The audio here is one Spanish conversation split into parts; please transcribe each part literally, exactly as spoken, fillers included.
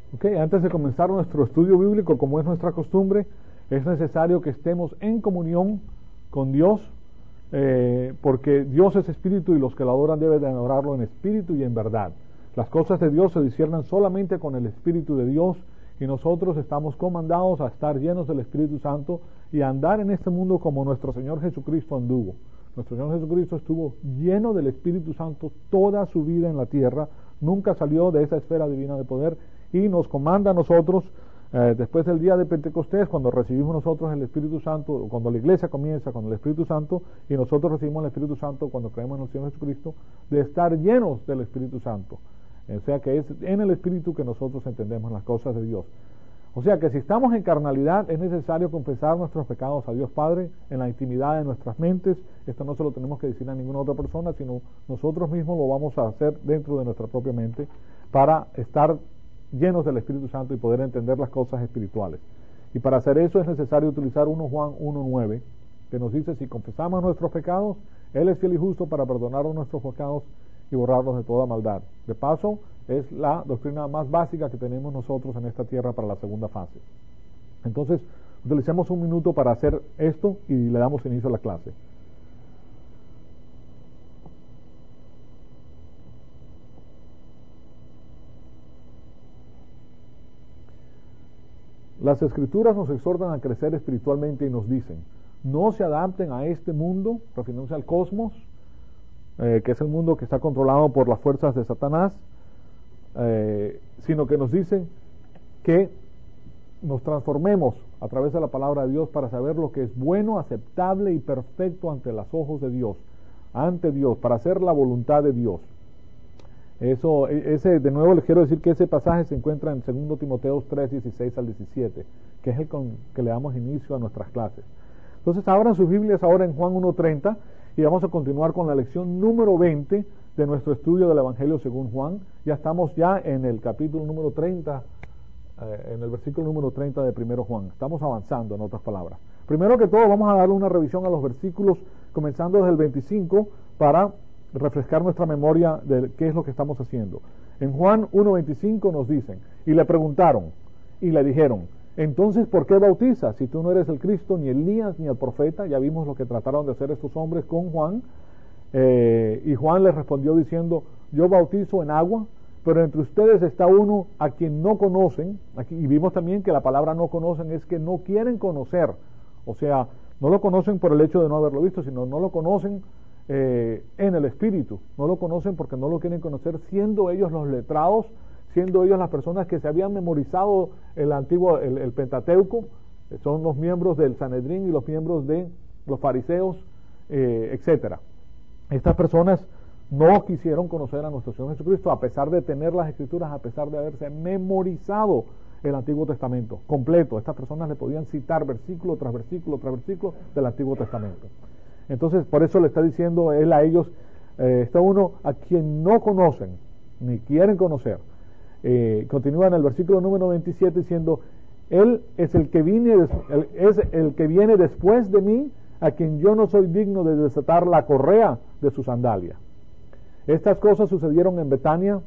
Okay, antes de comenzar nuestro estudio bíblico, como es nuestra costumbre, es necesario que estemos en comunión con Dios, eh, porque Dios es espíritu y los que lo adoran deben de adorarlo en espíritu y en verdad. Las cosas de Dios se disciernen solamente con el Espíritu de Dios, y nosotros estamos comandados a estar llenos del Espíritu Santo y a andar en este mundo como nuestro Señor Jesucristo anduvo. Nuestro Señor Jesucristo estuvo lleno del Espíritu Santo toda su vida en la tierra, nunca salió de esa esfera divina de poder, y nos comanda a nosotros, eh, después del día de Pentecostés, cuando recibimos nosotros el Espíritu Santo, cuando la iglesia comienza con el Espíritu Santo, y nosotros recibimos el Espíritu Santo cuando creemos en el Señor Jesucristo, de estar llenos del Espíritu Santo. O sea que es en el Espíritu que nosotros entendemos las cosas de Dios. O sea que si estamos en carnalidad, es necesario confesar nuestros pecados a Dios Padre en la intimidad de nuestras mentes. Esto no se lo tenemos que decir a ninguna otra persona, sino nosotros mismos lo vamos a hacer dentro de nuestra propia mente para estar llenos del Espíritu Santo y poder entender las cosas espirituales. Y para hacer eso es necesario utilizar primera Juan uno nueve, que nos dice: si confesamos nuestros pecados, Él es fiel y justo para perdonarnos nuestros pecados y borrarnos de toda maldad. De paso, es la doctrina más básica que tenemos nosotros en esta tierra para la segunda fase. Entonces, utilicemos un minuto para hacer esto y le damos inicio a la clase. Las Escrituras nos exhortan a crecer espiritualmente y nos dicen: no se adapten a este mundo, refiriéndose al cosmos, eh, que es el mundo que está controlado por las fuerzas de Satanás, eh, sino que nos dicen que nos transformemos a través de la palabra de Dios para saber lo que es bueno, aceptable y perfecto ante los ojos de Dios, ante Dios, para hacer la voluntad de Dios. Eso, ese, de nuevo les quiero decir que ese pasaje se encuentra en segundo Timoteo tres, dieciséis al diecisiete, que es el con que le damos inicio a nuestras clases. Entonces abran sus Biblias ahora en Juan uno treinta y vamos a continuar con la lección número veinte de nuestro estudio del Evangelio según Juan. Ya estamos ya en el capítulo número treinta, eh, en el versículo número treinta de primero Juan. Estamos avanzando, en otras palabras. Primero que todo vamos a darle una revisión a los versículos comenzando desde el veinticinco para refrescar nuestra memoria de qué es lo que estamos haciendo. En Juan uno veinticinco nos dicen: y le preguntaron y le dijeron: entonces ¿por qué bautizas si tú no eres el Cristo, ni Elías, ni el profeta? Ya vimos lo que trataron de hacer estos hombres con Juan, eh, y Juan les respondió diciendo: yo bautizo en agua, pero entre ustedes está uno a quien no conocen. Aquí, y vimos también que la palabra no conocen es que no quieren conocer, o sea, no lo conocen por el hecho de no haberlo visto, sino no lo conocen Eh, en el espíritu, no lo conocen porque no lo quieren conocer, siendo ellos los letrados, siendo ellos las personas que se habían memorizado el antiguo, el, el Pentateuco, eh, son los miembros del Sanedrín y los miembros de los fariseos, eh, etcétera. Estas personas no quisieron conocer a nuestro Señor Jesucristo, a pesar de tener las Escrituras, a pesar de haberse memorizado el Antiguo Testamento completo. Estas personas le podían citar versículo tras versículo tras versículo del Antiguo Testamento. Entonces, por eso le está diciendo él a ellos, eh, está uno a quien no conocen, ni quieren conocer. Eh, continúa en el versículo número veintisiete diciendo: él es el que viene, el, es el que viene después de mí, a quien yo no soy digno de desatar la correa de su sandalia. Estas cosas sucedieron en Betania,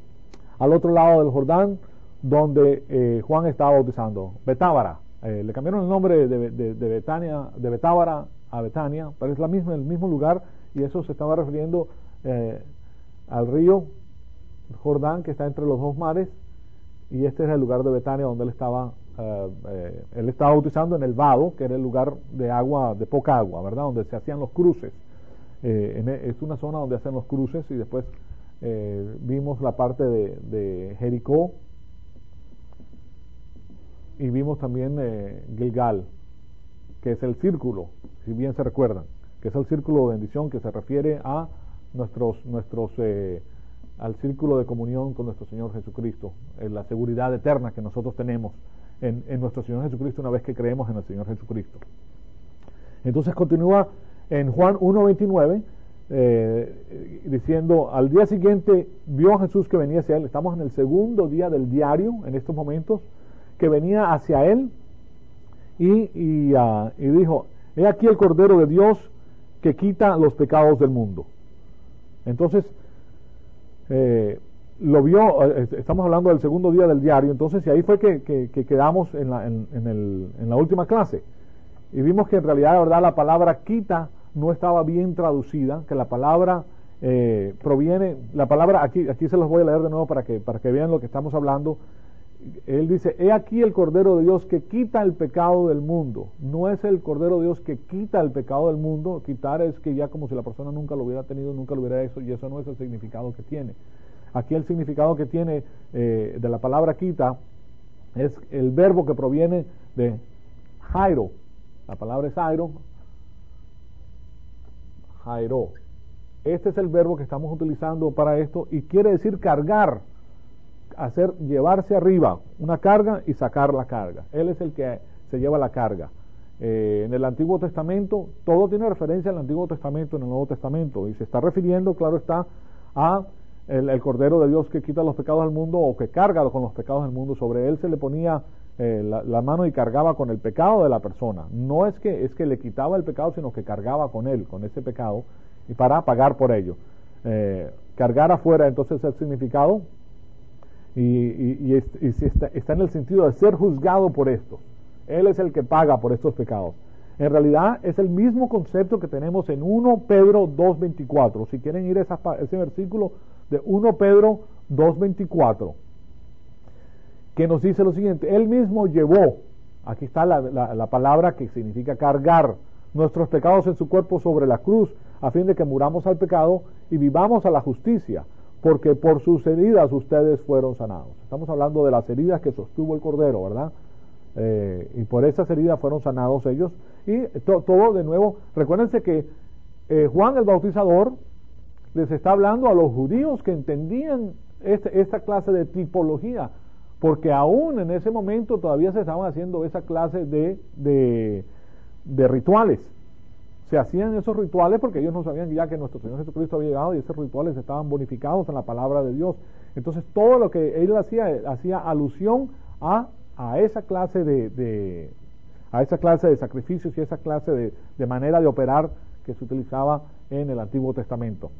al otro lado del Jordán, donde eh, Juan estaba bautizando. Betábara, eh, le cambiaron el nombre de, de, de Betania, de Betábara a Betania, pero es la misma, el mismo lugar, y eso se estaba refiriendo eh, al río Jordán, que está entre los dos mares, y este es el lugar de Betania donde él estaba eh, eh, él estaba bautizando en el vado, que era el lugar de agua, de poca agua, ¿verdad?, donde se hacían los cruces. Eh, en, es una zona donde hacen los cruces, y después eh, vimos la parte de, de Jericó, y vimos también eh, Gilgal, que es el círculo, si bien se recuerdan, que es el círculo de bendición, que se refiere a nuestros, nuestros eh, al círculo de comunión con nuestro Señor Jesucristo, en la seguridad eterna que nosotros tenemos en, en nuestro Señor Jesucristo una vez que creemos en el Señor Jesucristo. Entonces continúa en Juan uno veintinueve, eh, diciendo: al día siguiente vio a Jesús que venía hacia él. Estamos en el segundo día del diario en estos momentos, que venía hacia él, y, y, uh, y dijo: he aquí el Cordero de Dios que quita los pecados del mundo. Entonces, eh, lo vio, eh, estamos hablando del segundo día del diario, entonces y ahí fue que, que, que quedamos en la, en, en, el, en la última clase, y vimos que en realidad, la verdad, la palabra quita no estaba bien traducida, que la palabra eh, proviene, la palabra, aquí, aquí se los voy a leer de nuevo para que, para que vean lo que estamos hablando. Él dice, he aquí el Cordero de Dios que quita el pecado del mundo. No es el Cordero de Dios que quita el pecado del mundo. Quitar es que ya como si la persona nunca lo hubiera tenido, nunca lo hubiera hecho, y eso no es el significado que tiene. Aquí el significado que tiene eh, de la palabra quita es el verbo que proviene de jairo. La palabra es jairo. Jairo. Este es el verbo que estamos utilizando para esto y quiere decir cargar. Hacer, llevarse arriba una carga y sacar la carga. Él es el que se lleva la carga. Eh, en el Antiguo Testamento, todo tiene referencia al Antiguo Testamento en el Nuevo Testamento, y se está refiriendo, claro está, a el, el Cordero de Dios que quita los pecados del mundo, o que carga con los pecados del mundo. Sobre él se le ponía eh, la, la mano y cargaba con el pecado de la persona. No es que, es que le quitaba el pecado, sino que cargaba con él, con ese pecado, y para pagar por ello. Eh, cargar afuera, entonces, el significado. Y, y, y, es, y está, está en el sentido de ser juzgado por esto. Él es el que paga por estos pecados. En realidad es el mismo concepto que tenemos en primera Pedro dos veinticuatro. Si quieren ir a esa, ese versículo de primera Pedro dos veinticuatro, que nos dice lo siguiente: Él mismo llevó, aquí está la, la, la palabra que significa cargar, nuestros pecados en su cuerpo sobre la cruz, a fin de que muramos al pecado y vivamos a la justicia, porque por sus heridas ustedes fueron sanados. Estamos hablando de las heridas que sostuvo el Cordero, ¿verdad? Eh, y por esas heridas fueron sanados ellos. Y to, todo de nuevo, recuérdense que eh, Juan el Bautizador les está hablando a los judíos que entendían este, esta clase de tipología, porque aún en ese momento todavía se estaban haciendo esa clase de, de, de rituales. Se hacían esos rituales porque ellos no sabían ya que nuestro Señor Jesucristo había llegado, y esos rituales estaban bonificados en la palabra de Dios. Entonces todo lo que él hacía hacía alusión a, a esa clase de, de a esa clase de sacrificios y esa clase de, de manera de operar que se utilizaba en el Antiguo Testamento.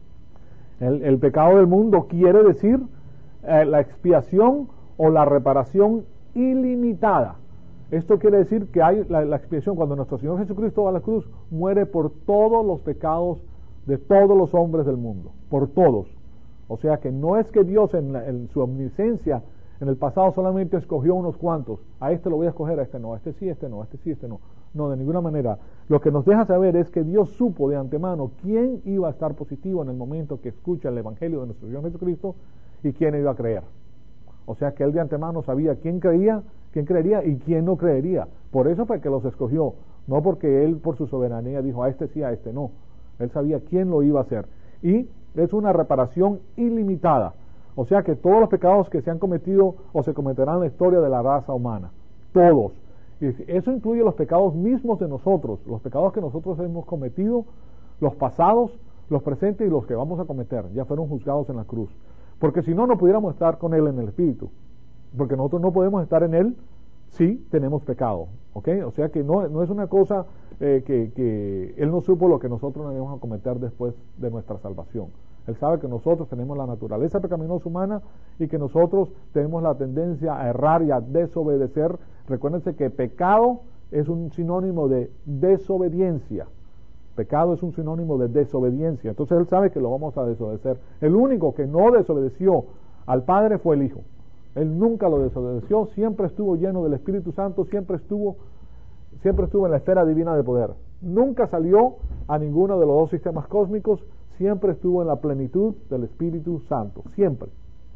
El, el pecado del mundo quiere decir eh, la expiación o la reparación ilimitada. Esto quiere decir que hay la, la expiación, cuando nuestro Señor Jesucristo va a la cruz, muere por todos los pecados de todos los hombres del mundo, por todos. O sea que no es que Dios en, la, en su omnisciencia en el pasado solamente escogió unos cuantos, a este lo voy a escoger, a este no, a este sí, a este no, a este sí, a este no. No, de ninguna manera. Lo que nos deja saber es que Dios supo de antemano quién iba a estar positivo en el momento que escucha el Evangelio de nuestro Señor Jesucristo y quién iba a creer. O sea que él de antemano sabía quién creía, quién creería y quién no creería. Por eso fue que los escogió, no porque él por su soberanía dijo a este sí, a este no. Él sabía quién lo iba a hacer. Y es una reparación ilimitada. O sea que todos los pecados que se han cometido o se cometerán en la historia de la raza humana, todos. Y eso incluye los pecados mismos de nosotros, los pecados que nosotros hemos cometido, los pasados, los presentes y los que vamos a cometer, ya fueron juzgados en la cruz. Porque si no, no pudiéramos estar con Él en el Espíritu. Porque nosotros no podemos estar en Él si tenemos pecado. ¿Ok? O sea que no, no es una cosa eh, que, que Él no supo lo que nosotros nos íbamos a cometer después de nuestra salvación. Él sabe que nosotros tenemos la naturaleza pecaminosa humana y que nosotros tenemos la tendencia a errar y a desobedecer. Recuérdense que pecado es un sinónimo de desobediencia. Pecado es un sinónimo de desobediencia. Entonces Él sabe que lo vamos a desobedecer. El único que no desobedeció al Padre fue el Hijo. Él nunca lo desobedeció, siempre estuvo lleno del Espíritu Santo, siempre estuvo, siempre estuvo en la esfera divina de poder. Nunca salió a ninguno de los dos sistemas cósmicos, siempre estuvo en la plenitud del Espíritu Santo, siempre.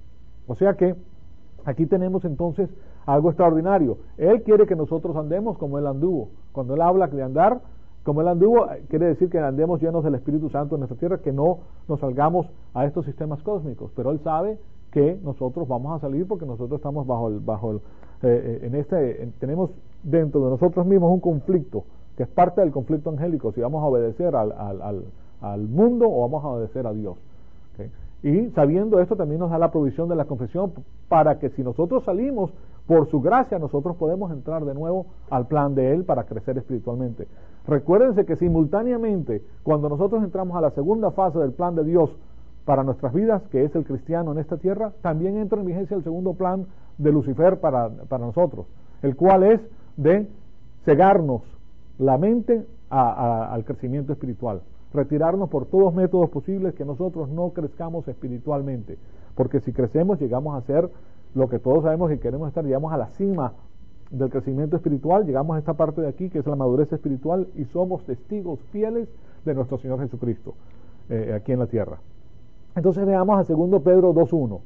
O sea que aquí tenemos entonces algo extraordinario. Él quiere que nosotros andemos como Él anduvo. Cuando Él habla de andar como Él anduvo, quiere decir que andemos llenos del Espíritu Santo en nuestra tierra, que no nos salgamos a estos sistemas cósmicos. Pero Él sabe que nosotros vamos a salir porque nosotros estamos bajo el, bajo el, eh, en este, en, tenemos dentro de nosotros mismos un conflicto, que es parte del conflicto angélico, si vamos a obedecer al, al, al, al mundo o vamos a obedecer a Dios. ¿Okay? Y sabiendo esto también nos da la provisión de la confesión, para que si nosotros salimos por su gracia, nosotros podemos entrar de nuevo al plan de Él para crecer espiritualmente. Recuérdense que simultáneamente, cuando nosotros entramos a la segunda fase del plan de Dios para nuestras vidas, que es el cristiano en esta tierra, también entra en vigencia el segundo plan de Lucifer para, para nosotros, el cual es de cegarnos la mente a, a, al crecimiento espiritual, retirarnos por todos métodos posibles que nosotros no crezcamos espiritualmente, porque si crecemos llegamos a ser lo que todos sabemos que queremos estar, llegamos a la cima del crecimiento espiritual, llegamos a esta parte de aquí que es la madurez espiritual y somos testigos fieles de nuestro Señor Jesucristo eh, aquí en la tierra. Entonces veamos a segundo Pedro dos uno.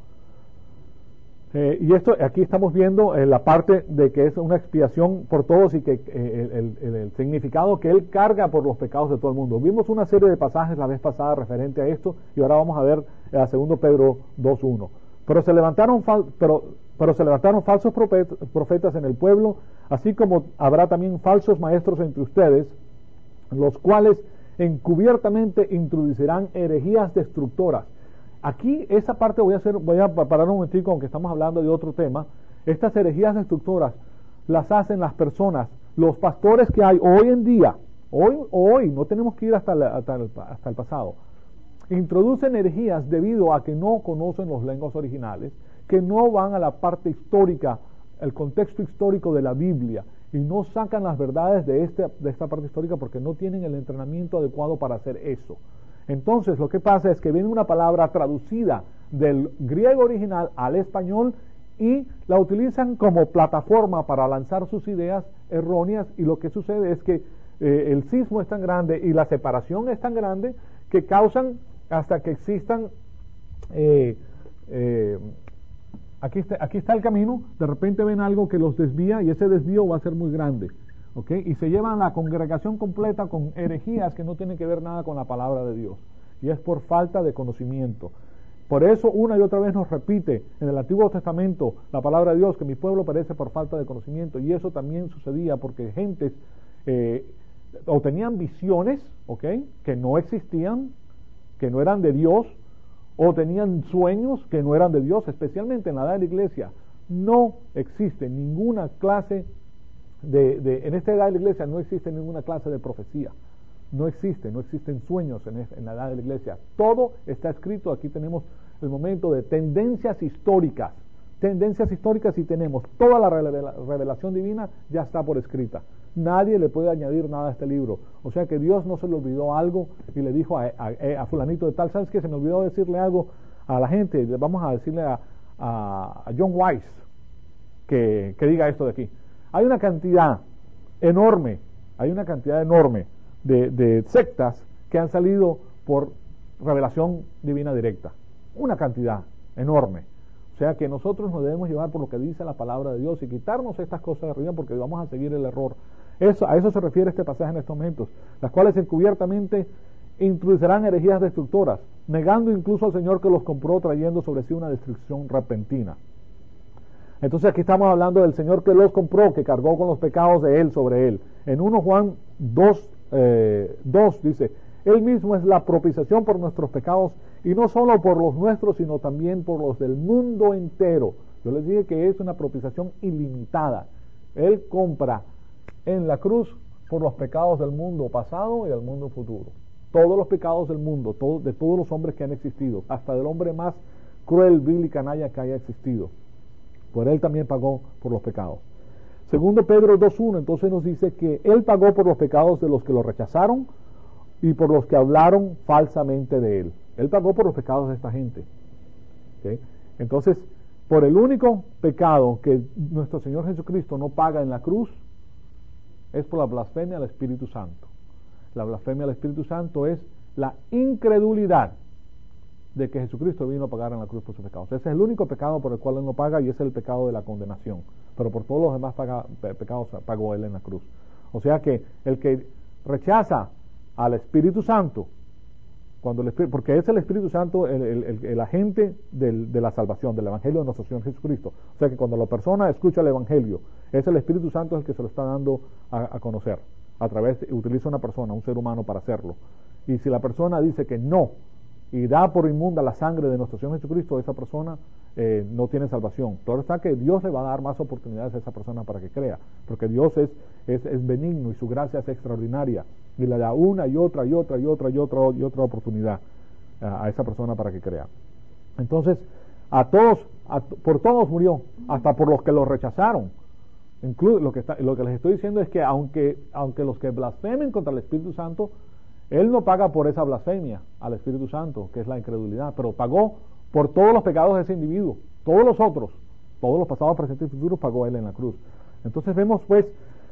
Eh, y esto aquí estamos viendo eh, la parte de que es una expiación por todos y que eh, el, el, el significado que Él carga por los pecados de todo el mundo. Vimos una serie de pasajes la vez pasada referente a esto y ahora vamos a ver eh, a segundo Pedro dos uno. Pero se levantaron fal pero, pero se levantaron falsos profetas, profetas en el pueblo, así como habrá también falsos maestros entre ustedes, los cuales encubiertamente introducirán herejías destructoras. Aquí esa parte voy a hacer, voy a parar un momentico, aunque estamos hablando de otro tema. Estas herejías destructoras las hacen las personas, los pastores que hay hoy en día, hoy, hoy, no tenemos que ir hasta, la, hasta, el, hasta el pasado, introducen herejías debido a que no conocen los lenguas originales, que no van a la parte histórica, el contexto histórico de la Biblia, y no sacan las verdades de, este, de esta parte histórica porque no tienen el entrenamiento adecuado para hacer eso. Entonces lo que pasa es que viene una palabra traducida del griego original al español y la utilizan como plataforma para lanzar sus ideas erróneas, y lo que sucede es que eh, el sismo es tan grande y la separación es tan grande que causan hasta que existan eh, eh, aquí, está, aquí está el camino, de repente ven algo que los desvía y ese desvío va a ser muy grande. ¿Okay? Y se llevan la congregación completa con herejías que no tienen que ver nada con la palabra de Dios, y es por falta de conocimiento. Por eso una y otra vez nos repite en el Antiguo Testamento la palabra de Dios, que mi pueblo perece por falta de conocimiento, y eso también sucedía porque gentes eh, o tenían visiones, ¿okay?, que no existían, que no eran de Dios, o tenían sueños que no eran de Dios. Especialmente en la edad de la iglesia no existe ninguna clase De, de, en esta edad de la iglesia no existe ninguna clase de profecía, no existe, no existen sueños en, en la edad de la iglesia, todo está escrito. Aquí tenemos el momento de tendencias históricas, tendencias históricas y tenemos toda la revelación divina ya está por escrita, nadie le puede añadir nada a este libro, o sea que Dios no se le olvidó algo y le dijo a, a, a fulanito de tal, ¿sabes qué? Se me olvidó decirle algo a la gente, vamos a decirle a, a, a John Weiss que, que diga esto de aquí. Hay una cantidad enorme, hay una cantidad enorme de, de sectas que han salido por revelación divina directa. Una cantidad enorme. O sea que nosotros nos debemos llevar por lo que dice la palabra de Dios y quitarnos estas cosas de arriba porque vamos a seguir el error. Eso, a eso se refiere este pasaje en estos momentos, las cuales encubiertamente introducirán herejías destructoras, negando incluso al Señor que los compró, trayendo sobre sí una destrucción repentina. Entonces aquí estamos hablando del Señor que los compró, que cargó con los pecados de Él sobre Él. En primero Juan dos, eh, dos dice, Él mismo es la propiciación por nuestros pecados, y no solo por los nuestros, sino también por los del mundo entero. Yo les dije que es una propiciación ilimitada. Él compra en la cruz por los pecados del mundo pasado y del mundo futuro. Todos los pecados del mundo, todo, de todos los hombres que han existido, hasta del hombre más cruel, vil y canalla que haya existido. Por Él también pagó por los pecados. Segundo Pedro dos uno entonces nos dice que Él pagó por los pecados de los que lo rechazaron y por los que hablaron falsamente de Él. Él pagó por los pecados de esta gente. ¿Okay? Entonces, por el único pecado que nuestro Señor Jesucristo no paga en la cruz, es por la blasfemia al Espíritu Santo. La blasfemia al Espíritu Santo es la incredulidad de que Jesucristo vino a pagar en la cruz por sus pecados. Ese es el único pecado por el cual Él no paga, y ese es el pecado de la condenación. Pero por todos los demás paga, pe pecados pagó Él en la cruz. O sea que el que rechaza al Espíritu Santo, cuando el Espíritu, porque es el Espíritu Santo el, el, el, el agente del, de la salvación, del Evangelio de nuestro Señor Jesucristo. O sea que cuando la persona escucha el Evangelio, es el Espíritu Santo el que se lo está dando a, a conocer. A través, utiliza una persona, un ser humano para hacerlo. Y si la persona dice que no, y da por inmunda la sangre de nuestro Señor Jesucristo, esa persona eh, no tiene salvación. Claro está que Dios le va a dar más oportunidades a esa persona para que crea, porque Dios es, es, es benigno y su gracia es extraordinaria, y le da una y otra y otra y otra y otra y otra oportunidad. a, a esa persona para que crea. Entonces, a todos, a, por todos murió, hasta por los que lo rechazaron. Inclu lo, que está, lo que les estoy diciendo es que aunque, aunque los que blasfemen contra el Espíritu Santo, Él no paga por esa blasfemia al Espíritu Santo, que es la incredulidad, pero pagó por todos los pecados de ese individuo, todos los otros, todos los pasados, presentes y futuros pagó Él en la cruz. Entonces vemos pues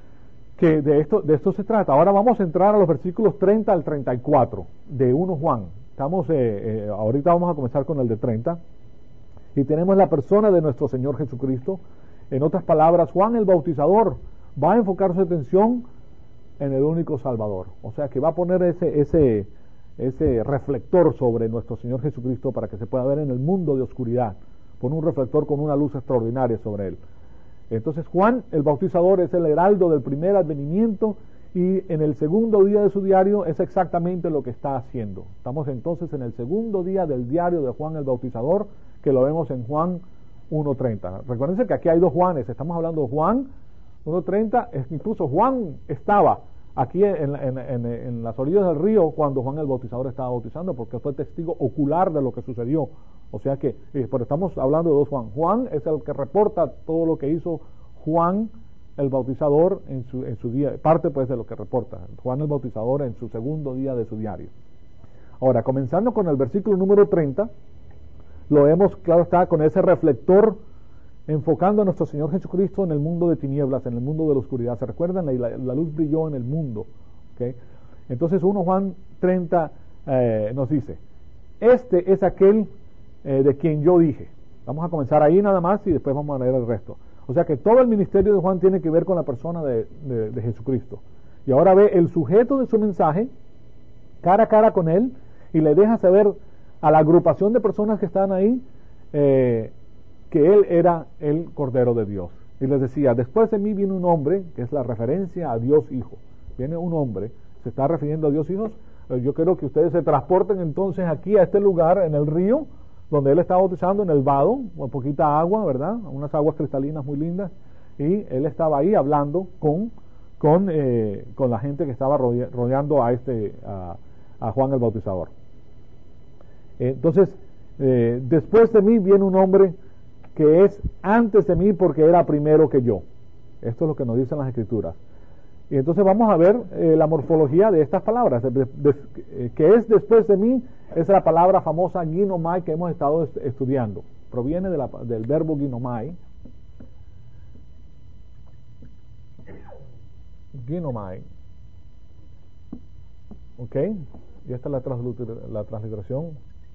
que de esto, de esto se trata. Ahora vamos a entrar a los versículos treinta al treinta y cuatro de primero Juan. Estamos, eh, eh, ahorita vamos a comenzar con el de treinta, y tenemos la persona de nuestro Señor Jesucristo. En otras palabras, Juan el Bautizador va a enfocar su atención en el único Salvador, o sea que va a poner ese, ese, ese reflector sobre nuestro Señor Jesucristo para que se pueda ver en el mundo de oscuridad, pone un reflector con una luz extraordinaria sobre él. Entonces Juan el Bautizador es el heraldo del primer advenimiento, y en el segundo día de su diario es exactamente lo que está haciendo. Estamos entonces en el segundo día del diario de Juan el Bautizador, que lo vemos en Juan uno treinta. Recuérdense que aquí hay dos Juanes, estamos hablando de Juan uno treinta, incluso Juan estaba aquí en, en, en, en las orillas del río cuando Juan el Bautizador estaba bautizando, porque fue testigo ocular de lo que sucedió. O sea que, eh, pero estamos hablando de dos Juan. Juan es el que reporta todo lo que hizo Juan el Bautizador en su, en su día, parte pues de lo que reporta Juan el Bautizador en su segundo día de su diario. Ahora, comenzando con el versículo número treinta, lo vemos, claro está, con ese reflector enfocando a nuestro Señor Jesucristo en el mundo de tinieblas, en el mundo de la oscuridad. ¿Se recuerdan? La, la luz brilló en el mundo. ¿Okay? Entonces primero Juan treinta eh, nos dice, este es aquel eh, de quien yo dije. Vamos a comenzar ahí nada más y después vamos a leer el resto. O sea que todo el ministerio de Juan tiene que ver con la persona de, de, de Jesucristo. Y ahora ve el sujeto de su mensaje cara a cara con él y le deja saber a la agrupación de personas que están ahí eh, que él era el Cordero de Dios. Y les decía, después de mí viene un hombre, que es la referencia a Dios Hijo. Viene un hombre, se está refiriendo a Dios Hijo. Eh, yo quiero que ustedes se transporten entonces aquí a este lugar, en el río, donde él estaba bautizando, en el vado, con poquita agua, ¿verdad? Unas aguas cristalinas muy lindas. Y él estaba ahí hablando con, con, eh, con la gente que estaba rodeando a, este, a, a Juan el Bautizador. Entonces, eh, después de mí viene un hombre que es antes de mí porque era primero que yo. Esto es lo que nos dicen las Escrituras. Y entonces vamos a ver eh, la morfología de estas palabras. De, de, de, que es después de mí es la palabra famosa ginomai que hemos estado est estudiando. Proviene de la, del verbo ginomai. Ginomai. ¿Ok? Y esta es la, la transliteración.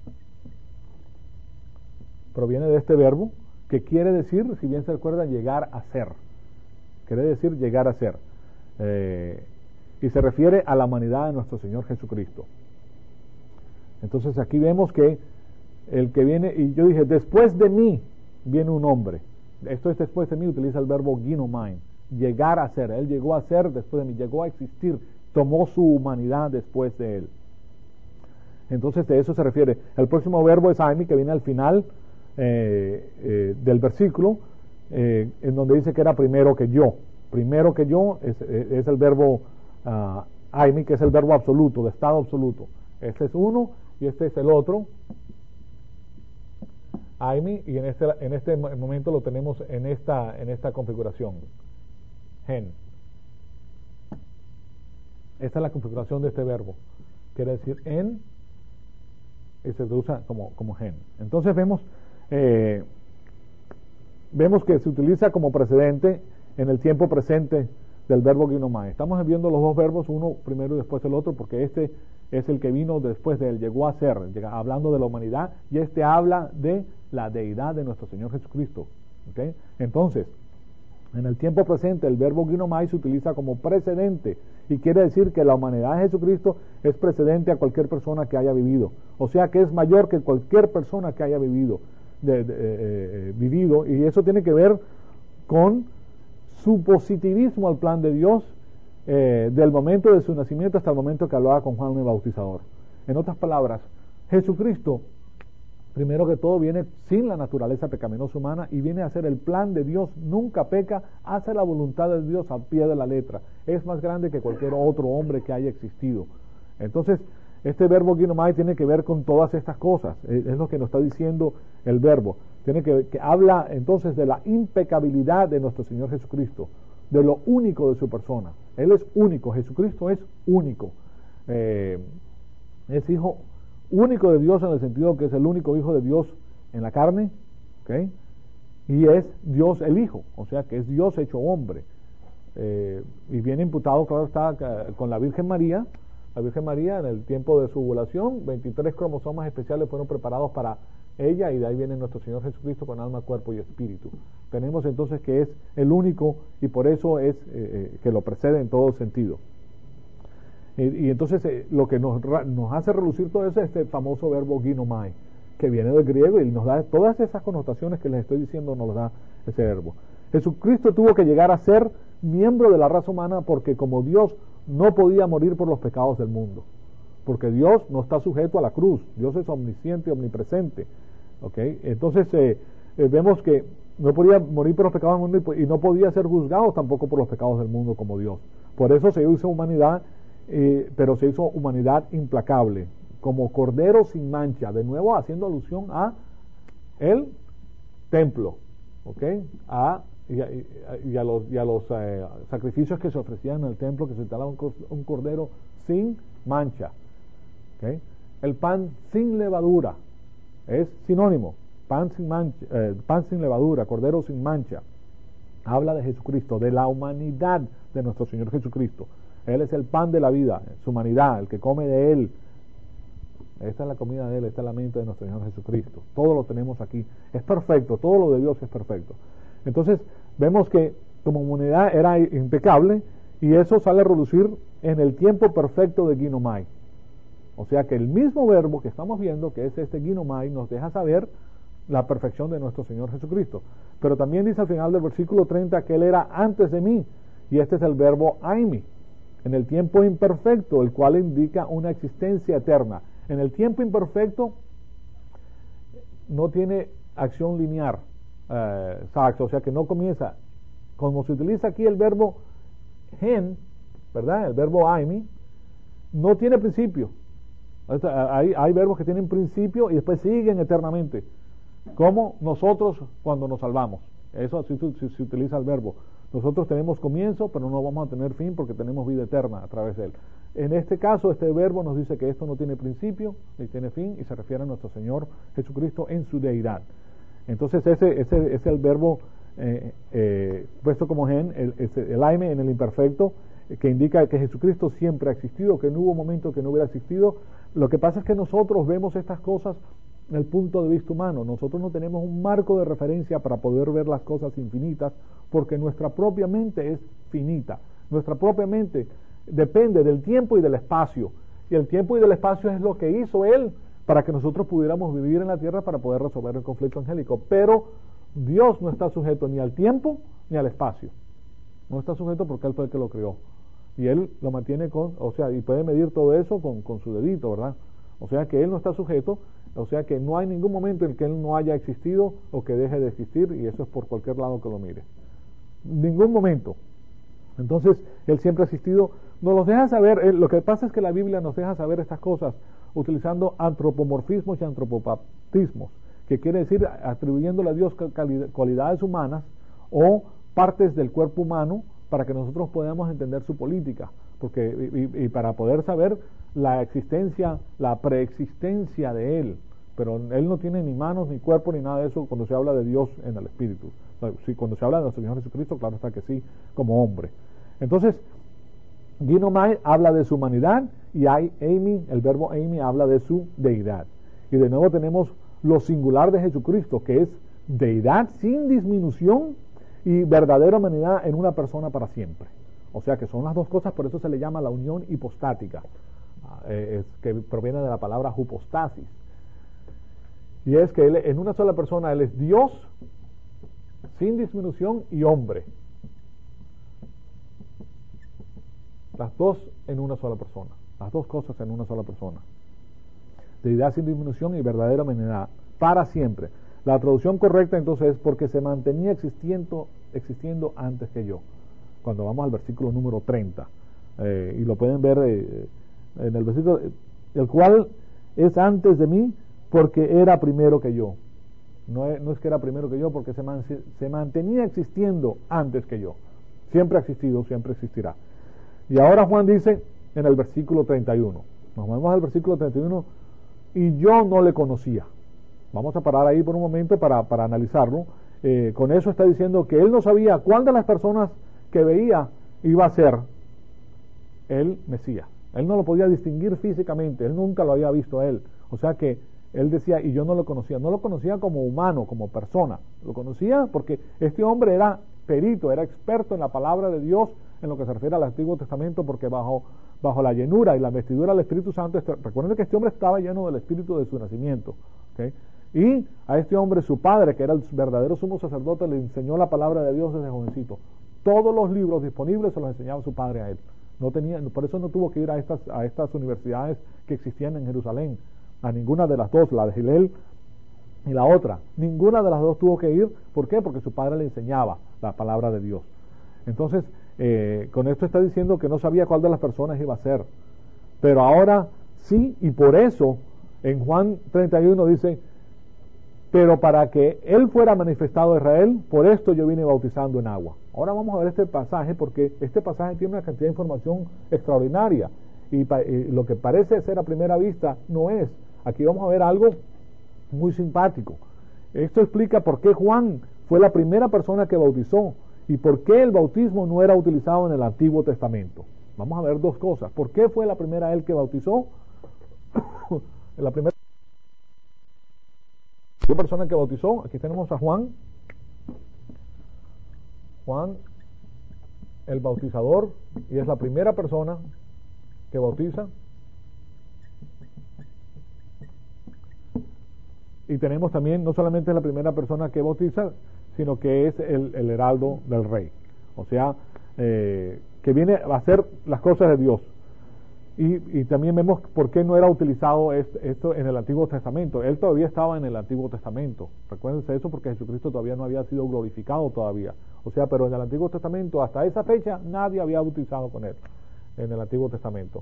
Proviene de este verbo que quiere decir, si bien se recuerdan, llegar a ser. Quiere decir llegar a ser. Eh, y se refiere a la humanidad de nuestro Señor Jesucristo. Entonces aquí vemos que el que viene, y yo dije, después de mí viene un hombre. Esto es después de mí, utiliza el verbo ginomai, llegar a ser. Él llegó a ser después de mí, llegó a existir, tomó su humanidad después de él. Entonces de eso se refiere. El próximo verbo es aimi, que viene al final eh, eh, del versículo, eh, en donde dice que era primero que yo. Primero que yo es, es el verbo uh, aimi, que es el verbo absoluto, de estado absoluto. Este es uno y este es el otro, aimi, y en este, en este momento lo tenemos en esta, en esta configuración, gen. Esta es la configuración de este verbo, quiere decir en, y se usa como, como gen. Entonces vemos, eh, vemos que se utiliza como precedente en el tiempo presente del verbo ginomai. Estamos viendo los dos verbos, uno primero y después el otro, porque este es el que vino después de él, llegó a ser, llega, hablando de la humanidad, y este habla de la deidad de nuestro Señor Jesucristo. ¿Okay? Entonces, en el tiempo presente el verbo ginomai se utiliza como precedente, y quiere decir que la humanidad de Jesucristo es precedente a cualquier persona que haya vivido, o sea que es mayor que cualquier persona que haya vivido, de, de, eh, vivido, y eso tiene que ver con su positivismo al plan de Dios, eh, del momento de su nacimiento hasta el momento que hablaba con Juan el Bautizador. En otras palabras, Jesucristo, primero que todo, viene sin la naturaleza pecaminosa humana y viene a hacer el plan de Dios, nunca peca, hace la voluntad de Dios al pie de la letra, es más grande que cualquier otro hombre que haya existido. Entonces, este verbo ginomai tiene que ver con todas estas cosas, es, es lo que nos está diciendo el verbo, tiene que, que habla entonces de la impecabilidad de nuestro Señor Jesucristo, de lo único de su persona. Él es único, Jesucristo es único, eh, es hijo único de Dios en el sentido que es el único hijo de Dios en la carne, ¿okay? Y es Dios el Hijo, o sea que es Dios hecho hombre, eh, y viene imputado, claro está, con la Virgen María. La Virgen María, en el tiempo de su ovulación, veintitrés cromosomas especiales fueron preparados para ella, y de ahí viene nuestro Señor Jesucristo con alma, cuerpo y espíritu. Tenemos entonces que es el único, y por eso es eh, que lo precede en todo sentido. Y, y entonces eh, lo que nos, nos hace relucir todo eso es este famoso verbo ginomai, que viene del griego y nos da todas esas connotaciones que les estoy diciendo, nos da ese verbo. Jesucristo tuvo que llegar a ser miembro de la raza humana porque como Dios no podía morir por los pecados del mundo, porque Dios no está sujeto a la cruz, Dios es omnisciente y omnipresente, ¿okay? Entonces eh, eh, vemos que no podía morir por los pecados del mundo y, y no podía ser juzgado tampoco por los pecados del mundo como Dios. Por eso se hizo humanidad, eh, pero se hizo humanidad implacable, como cordero sin mancha, de nuevo haciendo alusión a el templo, ¿okay? a Y a, y a los, y a los eh, sacrificios que se ofrecían en el templo, que se instalaba un, un cordero sin mancha, ¿okay? El pan sin levadura es sinónimo, pan sin mancha, eh, pan sin levadura, cordero sin mancha, habla de Jesucristo, de la humanidad de nuestro Señor Jesucristo. Él es el pan de la vida, su humanidad, el que come de Él. Esta es la comida de Él, esta es la mente de nuestro Señor Jesucristo. Todo lo tenemos aquí, es perfecto, todo lo de Dios es perfecto. Entonces vemos que como humanidad era impecable, y eso sale a relucir en el tiempo perfecto de ginomai. O sea que el mismo verbo que estamos viendo, que es este ginomai, nos deja saber la perfección de nuestro Señor Jesucristo. Pero también dice al final del versículo treinta que Él era antes de mí, y este es el verbo aimi, en el tiempo imperfecto, el cual indica una existencia eterna. En el tiempo imperfecto no tiene acción lineal, eh, exacto, o sea que no comienza, como se utiliza aquí el verbo gen, ¿verdad? El verbo aimi no tiene principio. Hay, hay verbos que tienen principio y después siguen eternamente, como nosotros cuando nos salvamos. Eso así se, se utiliza el verbo. Nosotros tenemos comienzo, pero no vamos a tener fin porque tenemos vida eterna a través de él. En este caso, este verbo nos dice que esto no tiene principio ni tiene fin, y se refiere a nuestro Señor Jesucristo en su deidad. Entonces ese, ese es el verbo eh, eh, puesto como gen, el, el, el aime en el imperfecto, eh, que indica que Jesucristo siempre ha existido, que no hubo momento que no hubiera existido. Lo que pasa es que nosotros vemos estas cosas en el punto de vista humano. Nosotros no tenemos un marco de referencia para poder ver las cosas infinitas, porque nuestra propia mente es finita. Nuestra propia mente depende del tiempo y del espacio, y el tiempo y del espacio es lo que hizo Él para que nosotros pudiéramos vivir en la tierra para poder resolver el conflicto angélico. Pero Dios no está sujeto ni al tiempo ni al espacio. No está sujeto porque Él fue el que lo creó. Y Él lo mantiene con, o sea, y puede medir todo eso con, con su dedito, ¿verdad? O sea que Él no está sujeto, o sea que no hay ningún momento en que Él no haya existido o que deje de existir, y eso es por cualquier lado que lo mire. Ningún momento. Entonces, Él siempre ha existido. Nos los deja saber, eh, lo que pasa es que la Biblia nos deja saber estas cosas utilizando antropomorfismos y antropopatismos, que quiere decir atribuyéndole a Dios cualidades humanas o partes del cuerpo humano para que nosotros podamos entender su política, porque y, y para poder saber la existencia, la preexistencia de Él. Pero Él no tiene ni manos, ni cuerpo, ni nada de eso cuando se habla de Dios en el Espíritu. Sí, cuando se habla de nuestro Señor Jesucristo, claro está que sí, como hombre. Entonces, ginomai habla de su humanidad, y eimi, el verbo eimi, habla de su deidad. Y de nuevo tenemos lo singular de Jesucristo, que es deidad sin disminución y verdadera humanidad en una persona para siempre. O sea que son las dos cosas, por eso se le llama la unión hipostática, eh, es, que proviene de la palabra hypostasis. Y es que él, en una sola persona, Él es Dios sin disminución y hombre. Las dos en una sola persona. Las dos cosas en una sola persona. Deidad sin disminución y verdadera humanidad para siempre. La traducción correcta entonces es porque se mantenía existiendo, existiendo antes que yo. Cuando vamos al versículo número treinta. Eh, y lo pueden ver eh, en el versículo el cual es antes de mí, porque era primero que yo. No es, no es que era primero que yo, porque se, man, se mantenía existiendo antes que yo. Siempre ha existido, siempre existirá. Y ahora Juan dice en el versículo treinta y uno, nos vamos al versículo treinta y uno, y yo no le conocía. Vamos a parar ahí por un momento para, para analizarlo. Eh, con eso está diciendo que él no sabía cuál de las personas que veía iba a ser el Mesías. Él no lo podía distinguir físicamente, él nunca lo había visto a él. O sea que él decía, y yo no lo conocía. No lo conocía como humano, como persona. Lo conocía porque este hombre era perito, era experto en la palabra de Dios en lo que se refiere al Antiguo Testamento, porque bajo, bajo la llenura y la vestidura del Espíritu Santo, este, recuerden que este hombre estaba lleno del Espíritu de su nacimiento, ¿okay? Y a este hombre, su padre, que era el verdadero sumo sacerdote, le enseñó la palabra de Dios desde jovencito. Todos los libros disponibles se los enseñaba su padre a él. No tenía, por eso no tuvo que ir a estas, a estas universidades que existían en Jerusalén, a ninguna de las dos, la de Hillel y la otra. Ninguna de las dos tuvo que ir. ¿Por qué? Porque su padre le enseñaba la palabra de Dios. Entonces, eh, con esto está diciendo que no sabía cuál de las personas iba a ser. Pero ahora sí, y por eso en Juan treinta y uno dice, pero para que él fuera manifestado a Israel, por esto yo vine bautizando en agua. Ahora vamos a ver este pasaje, porque este pasaje tiene una cantidad de información extraordinaria, y, pa, y lo que parece ser a primera vista no es. Aquí vamos a ver algo muy simpático. Esto explica por qué Juan fue la primera persona que bautizó y por qué el bautismo no era utilizado en el Antiguo Testamento. Vamos a ver dos cosas. ¿Por qué fue la primera él que bautizó? La primera persona que bautizó, aquí tenemos a Juan, Juan el bautizador, y es la primera persona que bautiza. Y tenemos también, no solamente es la primera persona que bautiza, sino que es el, el heraldo del rey, o sea, eh, que viene a hacer las cosas de Dios. Y, y también vemos por qué no era utilizado esto, esto en el Antiguo Testamento. Él todavía estaba en el Antiguo Testamento. Recuérdense eso, porque Jesucristo todavía no había sido glorificado todavía. O sea, pero en el Antiguo Testamento, hasta esa fecha, nadie había bautizado con él. En el Antiguo Testamento.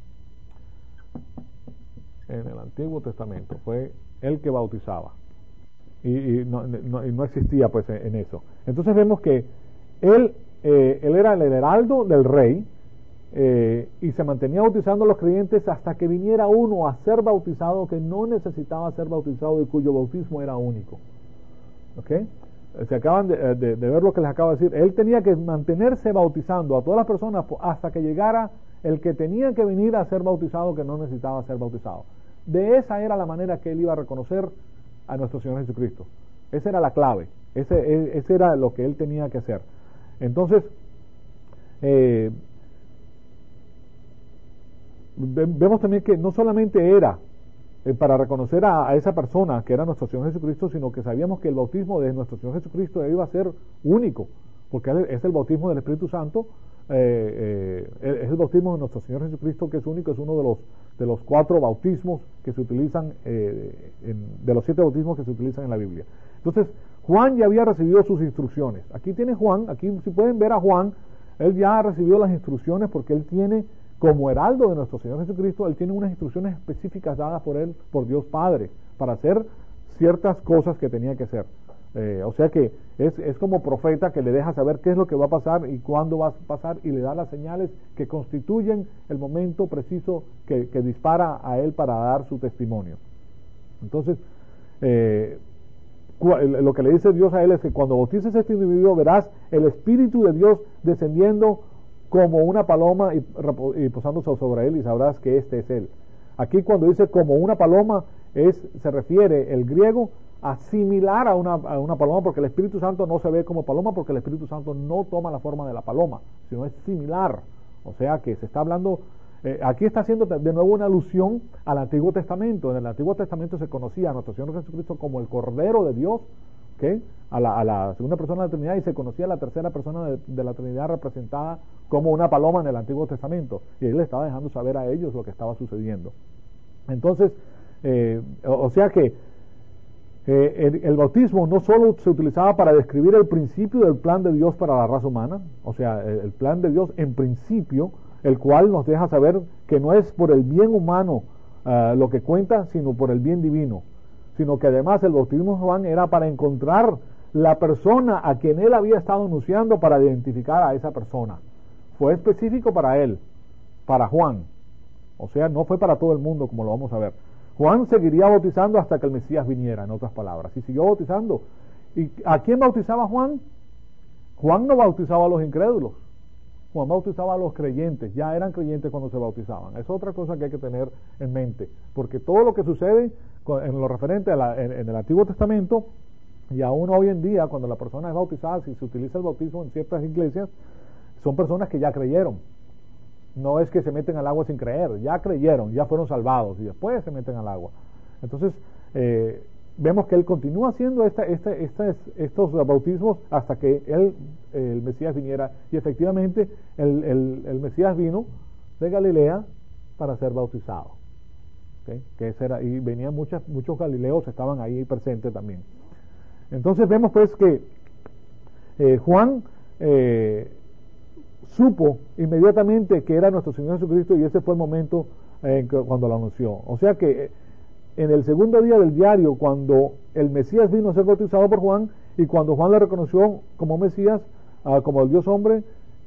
En el Antiguo Testamento. Fue él que bautizaba. Y, y, no, no, y no existía pues en, en eso. Entonces vemos que él, eh, él era el heraldo del rey. Eh, y se mantenía bautizando a los creyentes hasta que viniera uno a ser bautizado que no necesitaba ser bautizado y cuyo bautismo era único. ¿Ok? Se acaban de, de, de ver lo que les acabo de decir. Él tenía que mantenerse bautizando a todas las personas hasta que llegara el que tenía que venir a ser bautizado que no necesitaba ser bautizado. De esa era la manera que él iba a reconocer a nuestro Señor Jesucristo. Esa era la clave. Ese, ese era lo que él tenía que hacer. Entonces, eh, vemos también que no solamente era eh, para reconocer a, a esa persona que era nuestro Señor Jesucristo, sino que sabíamos que el bautismo de nuestro Señor Jesucristo iba a ser único, porque es el bautismo del Espíritu Santo, eh, eh, es el bautismo de nuestro Señor Jesucristo que es único, es uno de los de los cuatro bautismos que se utilizan, eh, en, de los siete bautismos que se utilizan en la Biblia. Entonces, Juan ya había recibido sus instrucciones. Aquí tiene Juan, aquí si pueden ver a Juan, él ya ha recibido las instrucciones porque él tiene, como heraldo de nuestro Señor Jesucristo, él tiene unas instrucciones específicas dadas por él, por Dios Padre, para hacer ciertas cosas que tenía que hacer. Eh, o sea que es, es como profeta que le deja saber qué es lo que va a pasar y cuándo va a pasar, y le da las señales que constituyen el momento preciso que, que dispara a él para dar su testimonio. Entonces, eh, lo que le dice Dios a él es que cuando bautices a este individuo verás el Espíritu de Dios descendiendo como una paloma y, y posándose sobre él, y sabrás que este es él. Aquí cuando dice como una paloma, es, se refiere el griego a similar a una, a una paloma, porque el Espíritu Santo no se ve como paloma, porque el Espíritu Santo no toma la forma de la paloma, sino es similar. O sea que se está hablando, eh, aquí está haciendo de nuevo una alusión al Antiguo Testamento. En el Antiguo Testamento se conocía a nuestro Señor Jesucristo como el Cordero de Dios, ¿okay? a, la, a la segunda persona de la Trinidad, y se conocía a la tercera persona de, de la Trinidad representada como una paloma en el Antiguo Testamento, y él le estaba dejando saber a ellos lo que estaba sucediendo. Entonces, eh, o, o sea que eh, el, el bautismo no solo se utilizaba para describir el principio del plan de Dios para la raza humana, o sea, el, el plan de Dios en principio, el cual nos deja saber que no es por el bien humano uh, lo que cuenta, sino por el bien divino, sino que además el bautismo de Juan era para encontrar la persona a quien él había estado anunciando, para identificar a esa persona. Fue específico para él, para Juan, o sea, no fue para todo el mundo, como lo vamos a ver. Juan seguiría bautizando hasta que el Mesías viniera, en otras palabras, y siguió bautizando. ¿Y a quién bautizaba Juan? Juan no bautizaba a los incrédulos, Juan bautizaba a los creyentes, ya eran creyentes cuando se bautizaban. Es otra cosa que hay que tener en mente, porque todo lo que sucede en lo referente a la, en, en el Antiguo Testamento, y aún hoy en día, cuando la persona es bautizada, si se utiliza el bautismo en ciertas iglesias, son personas que ya creyeron. No es que se meten al agua sin creer, ya creyeron, ya fueron salvados y después se meten al agua. Entonces, eh, vemos que él continúa haciendo esta, esta, esta, estos bautismos hasta que él, el Mesías viniera, y efectivamente el, el, el Mesías vino de Galilea para ser bautizado. ¿Okay? Que ese era, y venían muchas, muchos galileos, estaban ahí presentes también. Entonces vemos pues que eh, Juan eh, supo inmediatamente que era nuestro Señor Jesucristo, y ese fue el momento eh, cuando lo anunció. O sea que en el segundo día del diario, cuando el Mesías vino a ser bautizado por Juan, y cuando Juan le reconoció como Mesías, uh, como el Dios hombre,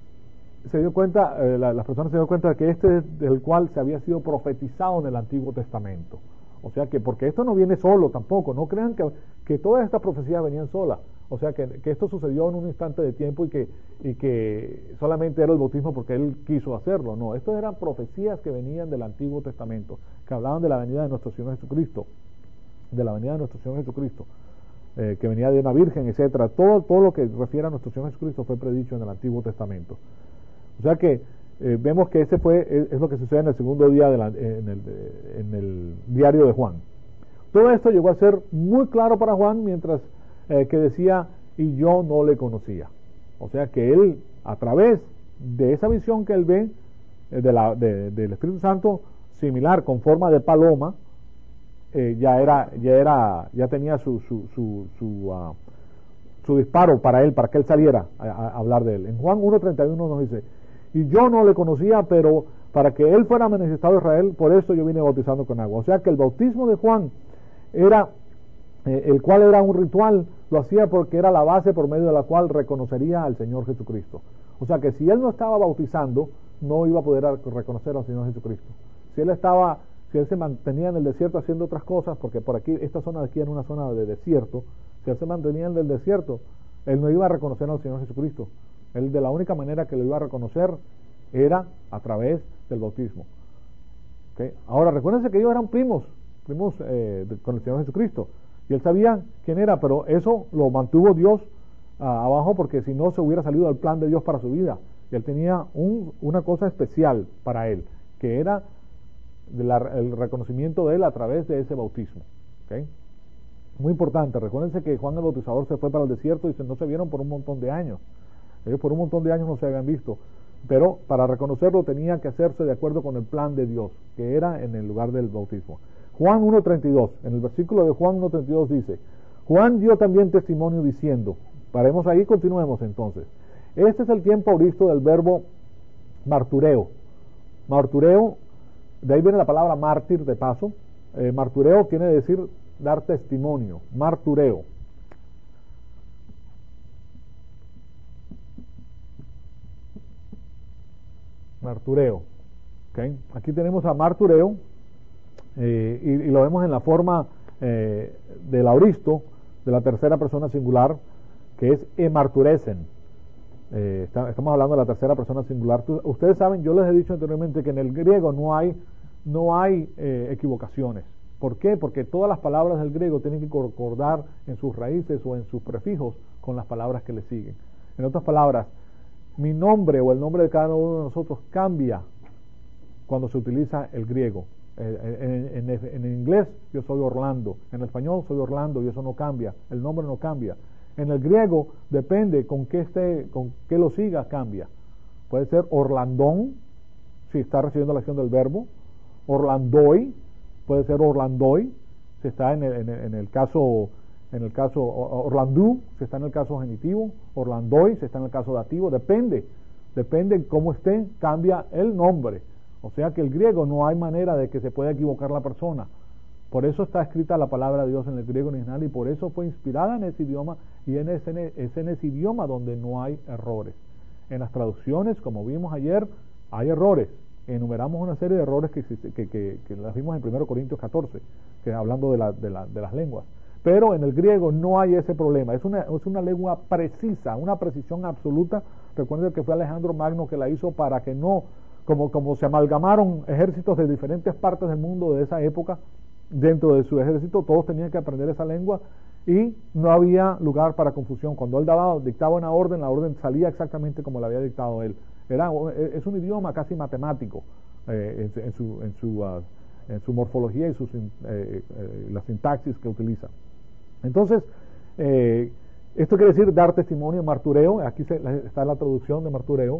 se dio cuenta, eh, la, las personas se dio cuenta de que este es del cual se había sido profetizado en el Antiguo Testamento. O sea que, porque esto no viene solo tampoco, no crean que, que todas estas profecías venían solas. O sea que, que esto sucedió en un instante de tiempo, y que, y que solamente era el bautismo porque él quiso hacerlo. No, estas eran profecías que venían del Antiguo Testamento, que hablaban de la venida de nuestro Señor Jesucristo, de la venida de nuestro Señor Jesucristo, eh, que venía de una virgen, etcétera. Todo, todo lo que refiere a nuestro Señor Jesucristo fue predicho en el Antiguo Testamento. O sea que eh, vemos que ese fue es, es lo que sucede en el segundo día de la, en, el, en el diario de Juan. Todo esto llegó a ser muy claro para Juan, mientras eh, que decía, y yo no le conocía. O sea que él, a través de esa visión que él ve eh, de la, de, del Espíritu Santo, similar, con forma de paloma, eh, ya era, ya era, ya tenía su su su su, uh, su disparo para él, para que él saliera a, a hablar de él. En Juan uno treinta y uno nos dice, y yo no le conocía, pero para que él fuera manifestado a Israel, por eso yo vine bautizando con agua. O sea que el bautismo de Juan era, eh, el cual era un ritual, lo hacía porque era la base por medio de la cual reconocería al Señor Jesucristo. O sea que si él no estaba bautizando, no iba a poder reconocer al Señor Jesucristo. Si él estaba, si él se mantenía en el desierto haciendo otras cosas, porque por aquí, esta zona de aquí era una zona de desierto, si él se mantenía en el desierto, él no iba a reconocer al Señor Jesucristo. Él, de la única manera que lo iba a reconocer era a través del bautismo. ¿Okay? Ahora, recuérdense que ellos eran primos, primos eh, de, con el Señor Jesucristo, y él sabía quién era, pero eso lo mantuvo Dios ah, abajo, porque si no se hubiera salido del plan de Dios para su vida. Y él tenía un, una cosa especial para él, que era de la, el reconocimiento de él a través de ese bautismo. ¿Okay? Muy importante, recuérdense que Juan el Bautizador se fue para el desierto y se, no se vieron por un montón de años. Ellos por un montón de años no se habían visto, pero para reconocerlo tenía que hacerse de acuerdo con el plan de Dios, que era en el lugar del bautismo. Juan uno treinta y dos, en el versículo de Juan uno treinta y dos dice, Juan dio también testimonio diciendo, paremos ahí, continuemos entonces, este es el tiempo auristo del verbo martureo. Martureo, de ahí viene la palabra mártir de paso. eh, martureo quiere decir dar testimonio, martureo. Martureo. ¿Okay? Aquí tenemos a martureo, eh, y, y lo vemos en la forma eh, del auristo, de la tercera persona singular, que es emarturecen. Eh, está, estamos hablando de la tercera persona singular. Tú, ustedes saben, yo les he dicho anteriormente que en el griego no hay, no hay eh, equivocaciones. ¿Por qué? Porque todas las palabras del griego tienen que concordar en sus raíces o en sus prefijos con las palabras que le siguen. En otras palabras, mi nombre o el nombre de cada uno de nosotros cambia cuando se utiliza el griego. Eh, en, en, en inglés yo soy Orlando, en español soy Orlando y eso no cambia, el nombre no cambia. En el griego depende con qué esté, con qué lo siga, cambia. Puede ser Orlandón, si está recibiendo la acción del verbo, Orlandoi, puede ser Orlandoi, si está en el, en el, en el caso en el caso Orlandú, si está en el caso genitivo, Orlandoi, si está en el caso dativo, depende, depende cómo esté, cambia el nombre. O sea que el griego no hay manera de que se pueda equivocar la persona. Por eso está escrita la palabra de Dios en el griego original y por eso fue inspirada en ese idioma y en ese, es en ese idioma donde no hay errores. En las traducciones, como vimos ayer, hay errores. Enumeramos una serie de errores que, existe, que, que, que las vimos en primero Corintios catorce, que hablando de, la, de, la, de las lenguas. Pero en el griego no hay ese problema. Es una, es una lengua precisa, una precisión absoluta. Recuerden que fue Alejandro Magno que la hizo para que no, como, como se amalgamaron ejércitos de diferentes partes del mundo de esa época, dentro de su ejército, todos tenían que aprender esa lengua y no había lugar para confusión. Cuando él daba, dictaba una orden, la orden salía exactamente como la había dictado él. Era, es un idioma casi matemático eh, en, en, su, en, su, uh, en su morfología y sus, eh, eh, la sintaxis que utiliza. Entonces, eh, esto quiere decir dar testimonio, martureo. Aquí se, está la traducción de martureo,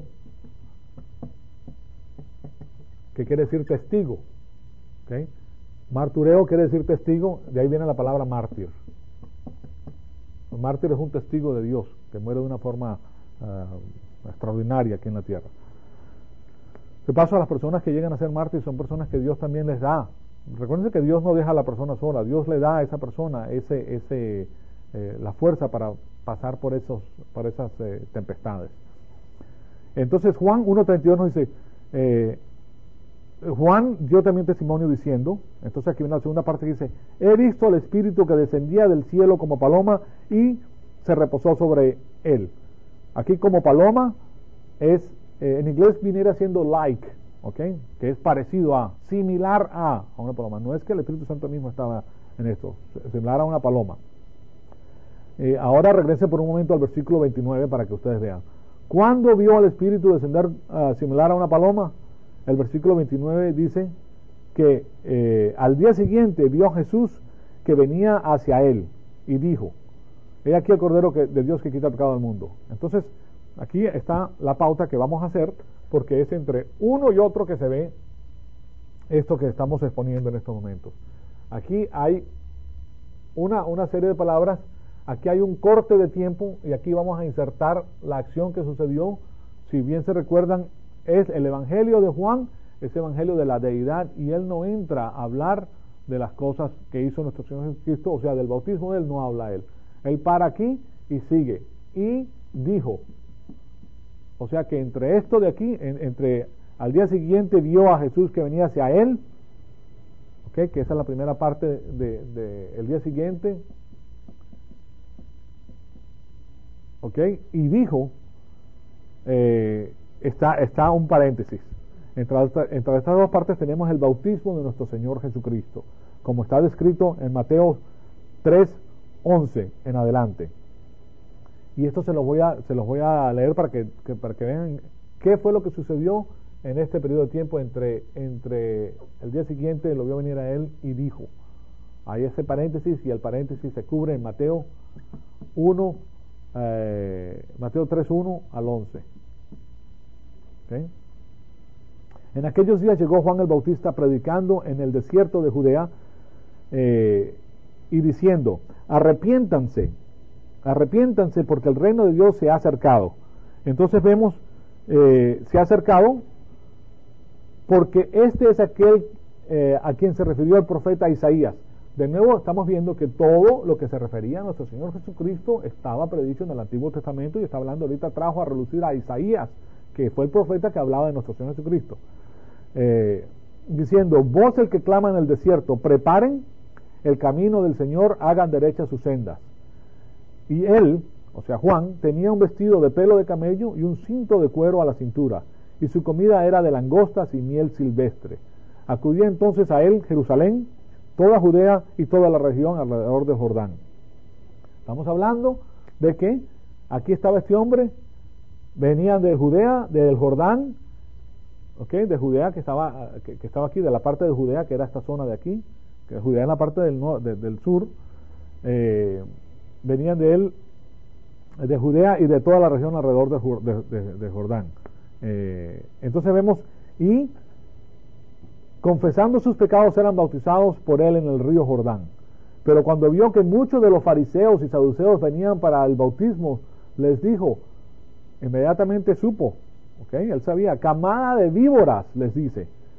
que quiere decir testigo. ¿Okay? Martureo quiere decir testigo, de ahí viene la palabra mártir. El mártir es un testigo de Dios, que muere de una forma uh, extraordinaria aquí en la tierra. ¿Qué pasa a las personas que llegan a ser mártires? Son personas que Dios también les da. Recuerden que Dios no deja a la persona sola, Dios le da a esa persona ese, ese, eh, la fuerza para pasar por, esos, por esas eh, tempestades. Entonces Juan uno treinta y dos nos dice, eh, Juan dio también testimonio diciendo, entonces aquí viene la segunda parte que dice, he visto al Espíritu que descendía del cielo como paloma y se reposó sobre él. Aquí como paloma es, eh, en inglés viniera siendo like, ¿okay? Que es parecido a, similar a, a una paloma. No es que el Espíritu Santo mismo estaba en esto, similar a una paloma. Eh, ahora regrese por un momento al versículo veintinueve para que ustedes vean. ¿Cuándo vio al Espíritu descender uh, similar a una paloma? El versículo veintinueve dice que eh, al día siguiente vio a Jesús que venía hacia él y dijo, he aquí el Cordero que, de Dios que quita el pecado del mundo. Entonces, aquí está la pauta que vamos a hacer, porque es entre uno y otro que se ve esto que estamos exponiendo en estos momentos. Aquí hay una, una serie de palabras, aquí hay un corte de tiempo y aquí vamos a insertar la acción que sucedió. Si bien se recuerdan, es el Evangelio de Juan, es el Evangelio de la deidad, y él no entra a hablar de las cosas que hizo nuestro Señor Jesucristo, o sea, del bautismo de él no habla él. Él para aquí y sigue, y dijo, o sea que entre esto de aquí, en, entre al día siguiente vio a Jesús que venía hacia él, okay, que esa es la primera parte de, de el día siguiente, okay, y dijo, eh, Está, está un paréntesis. Entre, entre estas dos partes tenemos el bautismo de nuestro Señor Jesucristo, como está descrito en Mateo tres once en adelante. Y esto se los voy a, se los voy a leer para que, que, para que vean qué fue lo que sucedió en este periodo de tiempo entre, entre el día siguiente lo vio venir a él y dijo. Hay ese paréntesis y el paréntesis se cubre en Mateo uno, eh, Mateo tres uno al once. ¿Okay? En aquellos días llegó Juan el Bautista predicando en el desierto de Judea eh, y diciendo, arrepiéntanse, arrepiéntanse porque el reino de Dios se ha acercado. Entonces vemos, eh, se ha acercado porque este es aquel eh, a quien se refirió el profeta Isaías. De nuevo estamos viendo que todo lo que se refería a nuestro Señor Jesucristo estaba predicho en el Antiguo Testamento, y está hablando ahorita, trajo a relucir a Isaías, que fue el profeta que hablaba de nuestro Señor Jesucristo, eh, diciendo, vos el que clama en el desierto, preparen el camino del Señor, hagan derechas sus sendas. Y él, o sea Juan, tenía un vestido de pelo de camello y un cinto de cuero a la cintura, y su comida era de langostas y miel silvestre. Acudía entonces a él Jerusalén, toda Judea y toda la región alrededor del Jordán. Estamos hablando de que aquí estaba este hombre, venían de Judea, del Jordán, okay, de Judea que estaba, que, que estaba aquí, de la parte de Judea, que era esta zona de aquí, que Judea en la parte del, no, de, del sur, eh, venían de él, de Judea y de toda la región alrededor de, de, de, de Jordán. Eh, entonces vemos, y confesando sus pecados eran bautizados por él en el río Jordán. Pero cuando vio que muchos de los fariseos y saduceos venían para el bautismo, les dijo, inmediatamente supo, ¿okay? Él sabía, camada de víboras, les dice,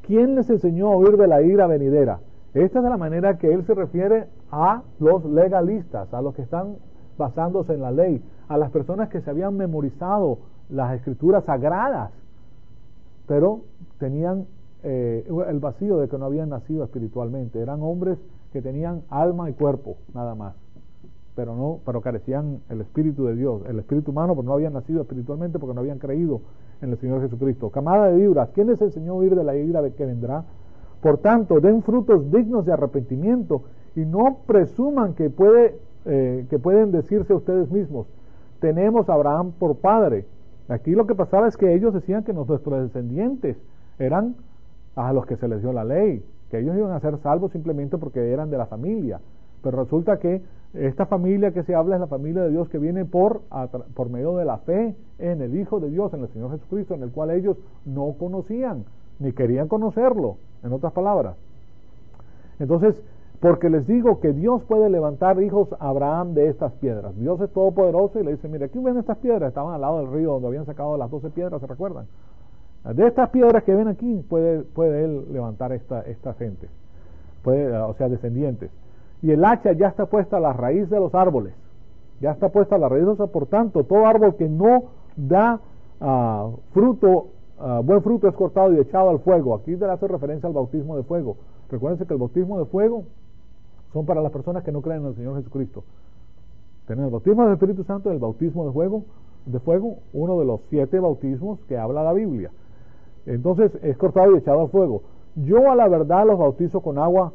¿quién les enseñó a huir de la ira venidera? Esta es de la manera que él se refiere a los legalistas, a los que están basándose en la ley, a las personas que se habían memorizado las escrituras sagradas, pero tenían eh, el vacío de que no habían nacido espiritualmente. Eran hombres que tenían alma y cuerpo, nada más, pero no, pero carecían el Espíritu de Dios, el Espíritu humano, pero no habían nacido espiritualmente porque no habían creído en el Señor Jesucristo. Camada de víboras, ¿quién les enseñó a huir de la ira que vendrá? Por tanto, den frutos dignos de arrepentimiento y no presuman que, puede, eh, que pueden decirse a ustedes mismos, tenemos a Abraham por padre. Aquí lo que pasaba es que ellos decían que nuestros descendientes eran a los que se les dio la ley, que ellos iban a ser salvos simplemente porque eran de la familia. Pero resulta que esta familia que se habla es la familia de Dios que viene por, por medio de la fe en el Hijo de Dios, en el Señor Jesucristo, en el cual ellos no conocían, ni querían conocerlo, en otras palabras. Entonces, porque les digo que Dios puede levantar hijos a Abraham de estas piedras. Dios es todopoderoso y le dice, mire, aquí ven estas piedras, estaban al lado del río donde habían sacado las doce piedras, ¿se recuerdan? De estas piedras que ven aquí, puede, puede él levantar esta, esta gente, puede, o sea, descendientes. Y el hacha ya está puesta a la raíz de los árboles, ya está puesta a la raíz, o sea, por tanto, todo árbol que no da uh, fruto, uh, buen fruto es cortado y echado al fuego. Aquí le hace referencia al bautismo de fuego. Recuérdense que el bautismo de fuego son para las personas que no creen en el Señor Jesucristo. Tienen el bautismo del Espíritu Santo y el bautismo de fuego, de fuego, uno de los siete bautismos que habla la Biblia. Entonces es cortado y echado al fuego. Yo a la verdad los bautizo con agua.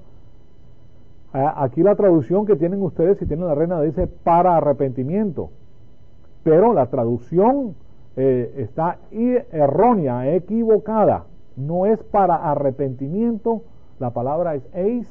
Aquí la traducción que tienen ustedes, si tienen la Reina, dice para arrepentimiento, pero la traducción eh, está errónea, equivocada. No es para arrepentimiento, la palabra es eis,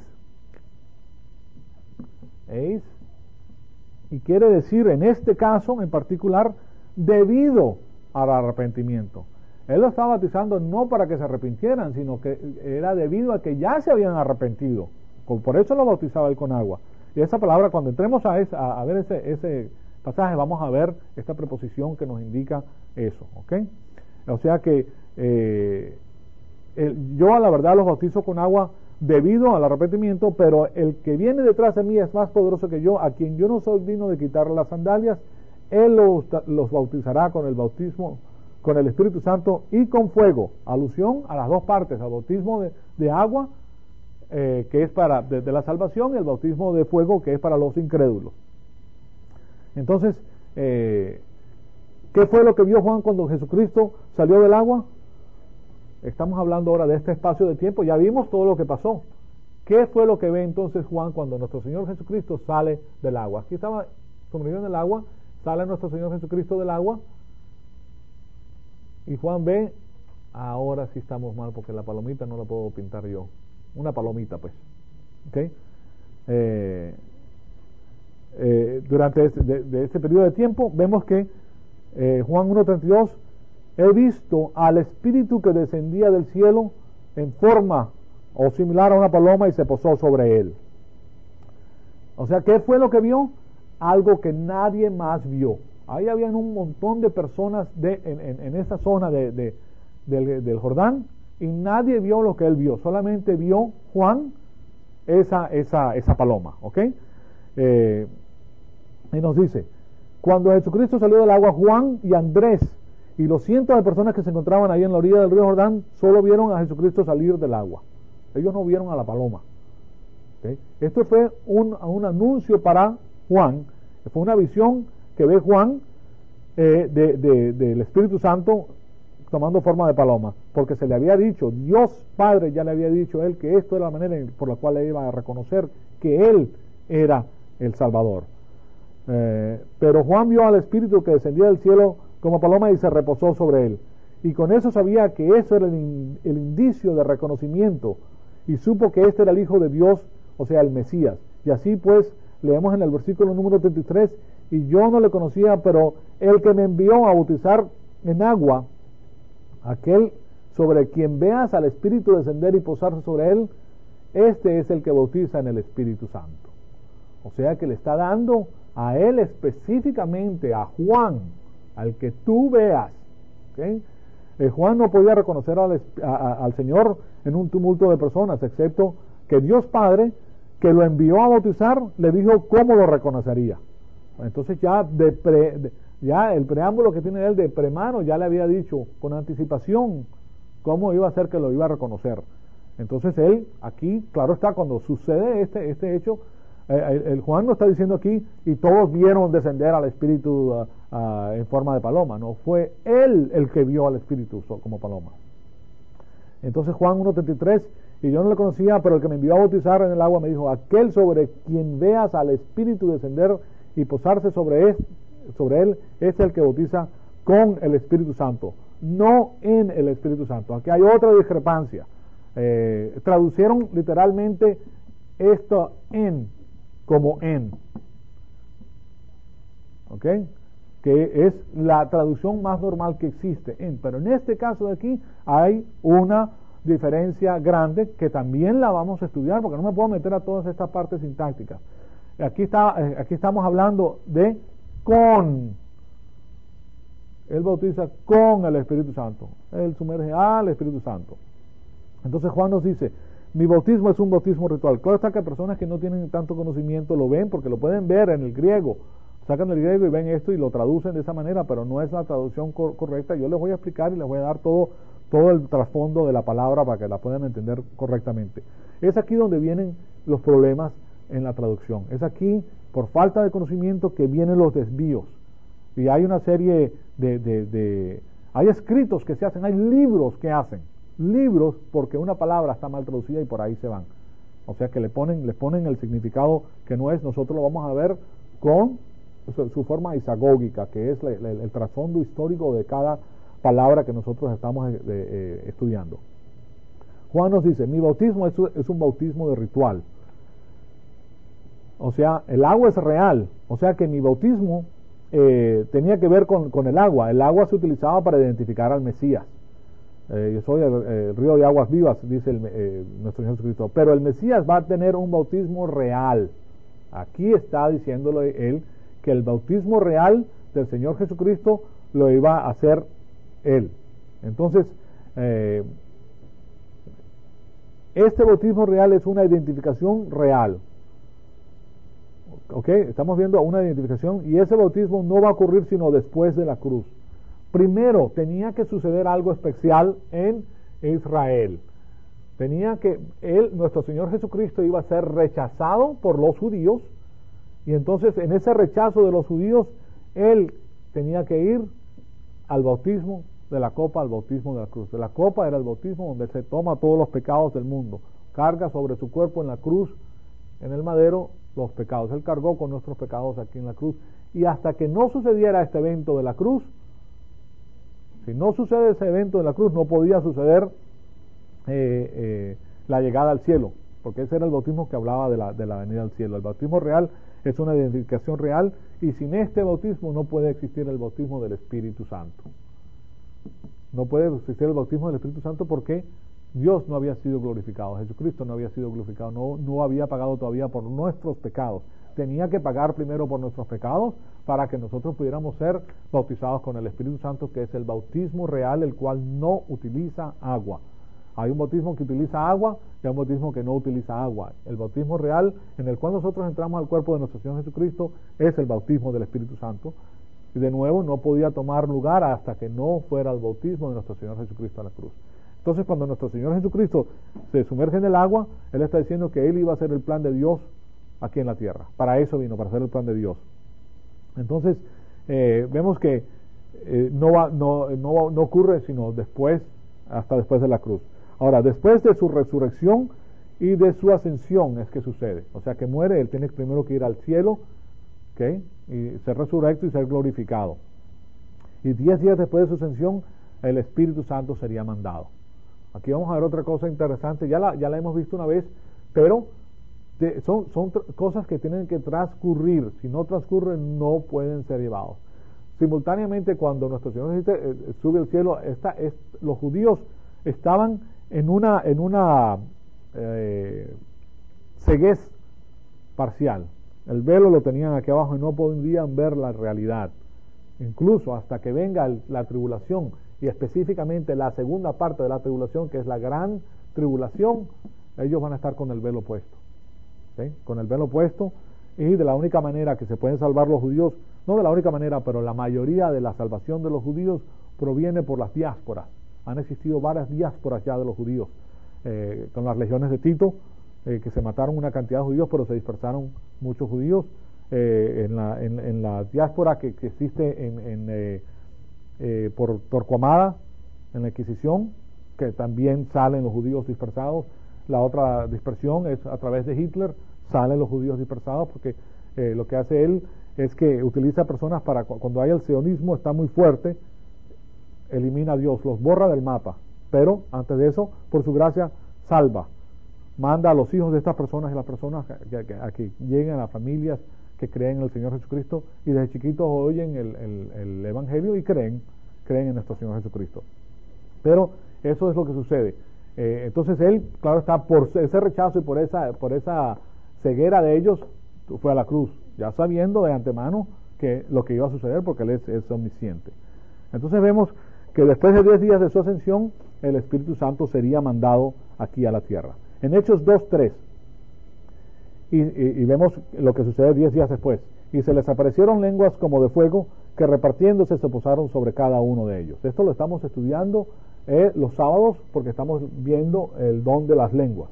eis, y quiere decir en este caso en particular debido al arrepentimiento. Él lo estaba bautizando no para que se arrepintieran, sino que era debido a que ya se habían arrepentido. Por eso lo bautizaba él con agua. Y esa palabra, cuando entremos a, esa, a ver ese, ese pasaje, vamos a ver esta preposición que nos indica eso, ¿ok? O sea que eh, el, yo a la verdad los bautizo con agua debido al arrepentimiento, pero el que viene detrás de mí es más poderoso que yo, a quien yo no soy digno de quitarle las sandalias. Él los, los bautizará con el bautismo, con el Espíritu Santo y con fuego. Alusión a las dos partes, al bautismo de, de agua, Eh, que es para de, de la salvación, y el bautismo de fuego, que es para los incrédulos. Entonces, eh, ¿qué fue lo que vio Juan cuando Jesucristo salió del agua? Estamos hablando ahora de este espacio de tiempo, ya vimos todo lo que pasó. ¿Qué fue lo que ve entonces Juan cuando nuestro Señor Jesucristo sale del agua? Aquí estaba sumergido en el agua, sale nuestro Señor Jesucristo del agua, y Juan ve, ahora sí estamos mal porque la palomita no la puedo pintar yo. Una palomita, pues. ¿Okay? Eh, eh, durante este, de, de este periodo de tiempo, vemos que eh, Juan uno treinta y dos, he visto al Espíritu que descendía del cielo en forma o similar a una paloma y se posó sobre él. O sea, ¿qué fue lo que vio? Algo que nadie más vio. Ahí habían un montón de personas de, en, en, en esa zona de, de, del, del Jordán, y nadie vio lo que él vio, solamente vio Juan esa, esa, esa paloma, ¿ok? Eh, y nos dice, cuando Jesucristo salió del agua, Juan y Andrés y los cientos de personas que se encontraban ahí en la orilla del río Jordán solo vieron a Jesucristo salir del agua. Ellos no vieron a la paloma. ¿Okay? Esto fue un, un anuncio para Juan, fue una visión que ve Juan eh, de, de, del Espíritu Santo tomando forma de paloma, porque se le había dicho, Dios Padre ya le había dicho a él que esto era la manera por la cual él iba a reconocer que él era el Salvador. Eh, pero Juan vio al Espíritu que descendía del cielo como paloma y se reposó sobre él, y con eso sabía que eso era el, in, el indicio de reconocimiento, y supo que este era el Hijo de Dios, o sea, el Mesías. Y así pues, leemos en el versículo número treinta y tres, y yo no le conocía, pero el que me envió a bautizar en agua, aquel sobre quien veas al Espíritu descender y posarse sobre él, este es el que bautiza en el Espíritu Santo. O sea que le está dando a él específicamente, a Juan, al que tú veas, ¿okay? Eh, Juan no podía reconocer al, a, a, al Señor en un tumulto de personas, excepto que Dios Padre, que lo envió a bautizar, le dijo cómo lo reconocería. Entonces ya, de pre, de, ya el preámbulo que tiene él de premano ya le había dicho con anticipación cómo iba a ser que lo iba a reconocer. Entonces él, aquí, claro está, cuando sucede este, este hecho, eh, el, el Juan no está diciendo aquí, y todos vieron descender al Espíritu uh, uh, en forma de paloma. No, fue él el que vio al Espíritu como paloma. Entonces Juan uno treinta y tres, y yo no le conocía, pero el que me envió a bautizar en el agua me dijo, aquel sobre quien veas al Espíritu descender y posarse sobre él, sobre él es el que bautiza con el Espíritu Santo, no en el Espíritu Santo. Aquí hay otra discrepancia. Eh, traducieron literalmente esto en como en, ¿ok? Que es la traducción más normal que existe, en, pero en este caso de aquí hay una diferencia grande que también la vamos a estudiar, porque no me puedo meter a todas estas partes sintácticas. Aquí está, aquí estamos hablando de con. Él bautiza con el Espíritu Santo. Él sumerge al Espíritu Santo. Entonces Juan nos dice, mi bautismo es un bautismo ritual. Claro está que personas que no tienen tanto conocimiento lo ven, porque lo pueden ver en el griego. Sacan el griego y ven esto y lo traducen de esa manera, pero no es la traducción cor- correcta. Yo les voy a explicar y les voy a dar todo, todo el trasfondo de la palabra para que la puedan entender correctamente. Es aquí donde vienen los problemas en la traducción. Es aquí, por falta de conocimiento, que vienen los desvíos. Y hay una serie de, de, de... hay escritos que se hacen, hay libros que hacen. Libros porque una palabra está mal traducida y por ahí se van. O sea que le ponen, le ponen el significado que no es. Nosotros lo vamos a ver con su, su forma isagógica, que es la, la, el trasfondo histórico de cada palabra que nosotros estamos de, de, eh, estudiando. Juan nos dice, mi bautismo es, es un bautismo de ritual. O sea, el agua es real. O sea que mi bautismo eh, tenía que ver con, con el agua. El agua se utilizaba para identificar al Mesías. Eh, yo soy el, el río de aguas vivas, dice el, eh, nuestro Señor Jesucristo. Pero el Mesías va a tener un bautismo real. Aquí está diciéndole él que el bautismo real del Señor Jesucristo lo iba a hacer él. Entonces, eh, este bautismo real es una identificación real. ¿Ok? Estamos viendo una identificación, y ese bautismo no va a ocurrir sino después de la cruz. Primero tenía que suceder algo especial en Israel. Tenía que, él, nuestro Señor Jesucristo, iba a ser rechazado por los judíos, y entonces en ese rechazo de los judíos, él tenía que ir al bautismo de la copa, al bautismo de la cruz. De la copa era el bautismo donde se toma todos los pecados del mundo, carga sobre su cuerpo en la cruz, en el madero, los pecados. Él cargó con nuestros pecados aquí en la cruz, y hasta que no sucediera este evento de la cruz, si no sucede ese evento de la cruz, no podía suceder eh, eh, la llegada al cielo, porque ese era el bautismo que hablaba de la, de la venida al cielo. El bautismo real es una identificación real, y sin este bautismo no puede existir el bautismo del Espíritu Santo. No puede existir el bautismo del Espíritu Santo porque Dios no había sido glorificado, Jesucristo no había sido glorificado, no, no había pagado todavía por nuestros pecados. Tenía que pagar primero por nuestros pecados para que nosotros pudiéramos ser bautizados con el Espíritu Santo, que es el bautismo real, el cual no utiliza agua. Hay un bautismo que utiliza agua y hay un bautismo que no utiliza agua. El bautismo real, en el cual nosotros entramos al cuerpo de nuestro Señor Jesucristo, es el bautismo del Espíritu Santo. Y de nuevo, no podía tomar lugar hasta que no fuera el bautismo de nuestro Señor Jesucristo a la cruz. Entonces, cuando nuestro Señor Jesucristo se sumerge en el agua, Él está diciendo que Él iba a hacer el plan de Dios aquí en la tierra. Para eso vino, para hacer el plan de Dios. Entonces, eh, vemos que eh, no, va, no, no, va, no ocurre sino después, hasta después de la cruz. Ahora, después de su resurrección y de su ascensión es que sucede. O sea, que muere, Él tiene primero que ir al cielo, ¿okay? Y ser resurrecto y ser glorificado. Y diez días después de su ascensión, el Espíritu Santo sería mandado. Aquí vamos a ver otra cosa interesante, ya la, ya la hemos visto una vez, pero de, son, son cosas que tienen que transcurrir. Si no transcurren, no pueden ser llevados. Simultáneamente, cuando nuestro Señor eh, sube al cielo, esta, es, los judíos estaban en una, en una eh, ceguez parcial. El velo lo tenían aquí abajo y no podían ver la realidad. Incluso hasta que venga el, la tribulación y específicamente la segunda parte de la tribulación, que es la gran tribulación, ellos van a estar con el velo puesto, ¿sí? Con el velo puesto, y de la única manera que se pueden salvar los judíos, no de la única manera, pero la mayoría de la salvación de los judíos proviene por las diásporas. Han existido varias diásporas ya de los judíos, eh, con las legiones de Tito, eh, que se mataron una cantidad de judíos, pero se dispersaron muchos judíos, eh, en, la, en, en la diáspora que, que existe en, en, eh, eh, por Torcuamada, en la Inquisición, que también salen los judíos dispersados. La otra dispersión es a través de Hitler, salen los judíos dispersados, porque eh, lo que hace él es que utiliza personas para, cuando hay el sionismo está muy fuerte, elimina a Dios, los borra del mapa, pero antes de eso, por su gracia, salva, manda a los hijos de estas personas y las personas que, que, a que lleguen a las familias que creen en el Señor Jesucristo, y desde chiquitos oyen el, el, el Evangelio y creen, creen en nuestro Señor Jesucristo. Pero eso es lo que sucede. Eh, entonces él, claro está, por ese rechazo y por esa, por esa ceguera de ellos, fue a la cruz, ya sabiendo de antemano que lo que iba a suceder, porque él es, es omnisciente. Entonces vemos que después de diez días de su ascensión, el Espíritu Santo sería mandado aquí a la tierra. En Hechos dos tres, y, y, y vemos lo que sucede diez días después, y se les aparecieron lenguas como de fuego, que repartiéndose se posaron sobre cada uno de ellos. Esto lo estamos estudiando eh, los sábados, porque estamos viendo el don de las lenguas,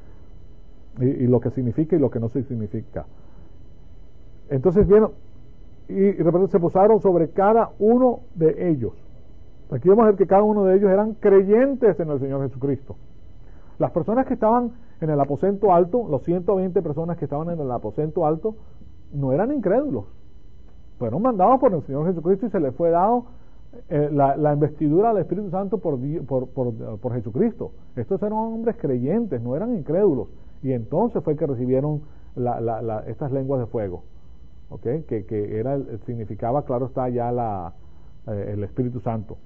y, y lo que significa y lo que no significa. Entonces vieron, y, y repente se posaron sobre cada uno de ellos. Aquí vamos a ver que cada uno de ellos eran creyentes en el Señor Jesucristo. Las personas que estaban en el aposento alto, los ciento veinte personas que estaban en el aposento alto, no eran incrédulos. Fueron mandados por el Señor Jesucristo y se les fue dado eh, la, la investidura del Espíritu Santo por, por, por, por Jesucristo. Estos eran hombres creyentes, no eran incrédulos. Y entonces fue que recibieron la, la, la, estas lenguas de fuego, ¿okay? que, que era, significaba, claro está, ya la, eh, el Espíritu Santo.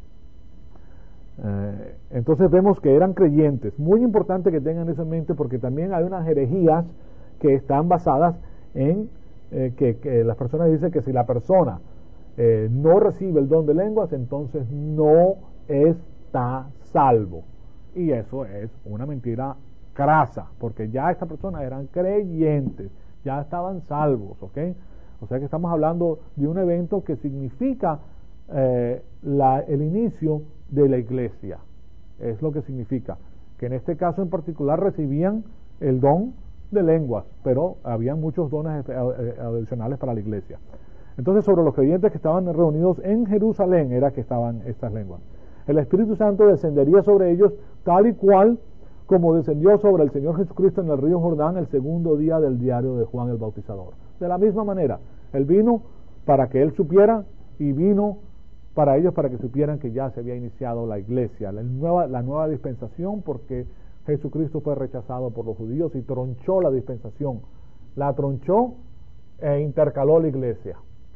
Eh, entonces vemos que eran creyentes. Muy importante que tengan eso en mente, porque también hay unas herejías que están basadas en eh, que, que las personas dicen que si la persona eh, no recibe el don de lenguas, entonces no está salvo, y eso es una mentira crasa, porque ya estas personas eran creyentes, ya estaban salvos, ¿ok? O sea que estamos hablando de un evento que significa eh, la, el inicio de la iglesia. Es lo que significa, que en este caso en particular recibían el don de lenguas, pero había muchos dones adicionales para la iglesia. Entonces, sobre los creyentes que estaban reunidos en Jerusalén era que estaban estas lenguas. El Espíritu Santo descendería sobre ellos tal y cual como descendió sobre el Señor Jesucristo en el río Jordán el segundo día del diario de Juan el Bautizador. De la misma manera, Él vino para que Él supiera, y vino para ellos para que supieran que ya se había iniciado la iglesia, la nueva, la nueva dispensación, porque Jesucristo fue rechazado por los judíos y tronchó la dispensación, la tronchó e intercaló la iglesia.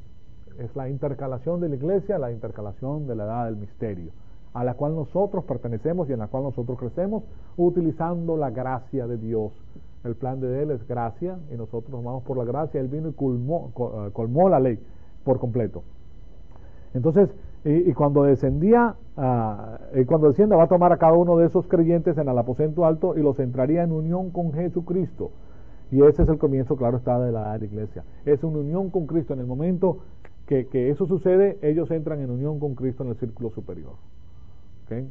Es la intercalación de la iglesia, la intercalación de la edad del misterio, a la cual nosotros pertenecemos y en la cual nosotros crecemos, utilizando la gracia de Dios. El plan de Él es gracia, y nosotros nos vamos por la gracia. Él vino y colmó, colmó la ley por completo. Entonces, y, y cuando descendía, uh, y cuando descienda va a tomar a cada uno de esos creyentes en el aposento alto y los entraría en unión con Jesucristo. Y ese es el comienzo, claro está, de la, de la iglesia. Es una unión con Cristo. En el momento que, que eso sucede, ellos entran en unión con Cristo en el círculo superior. ¿Okay?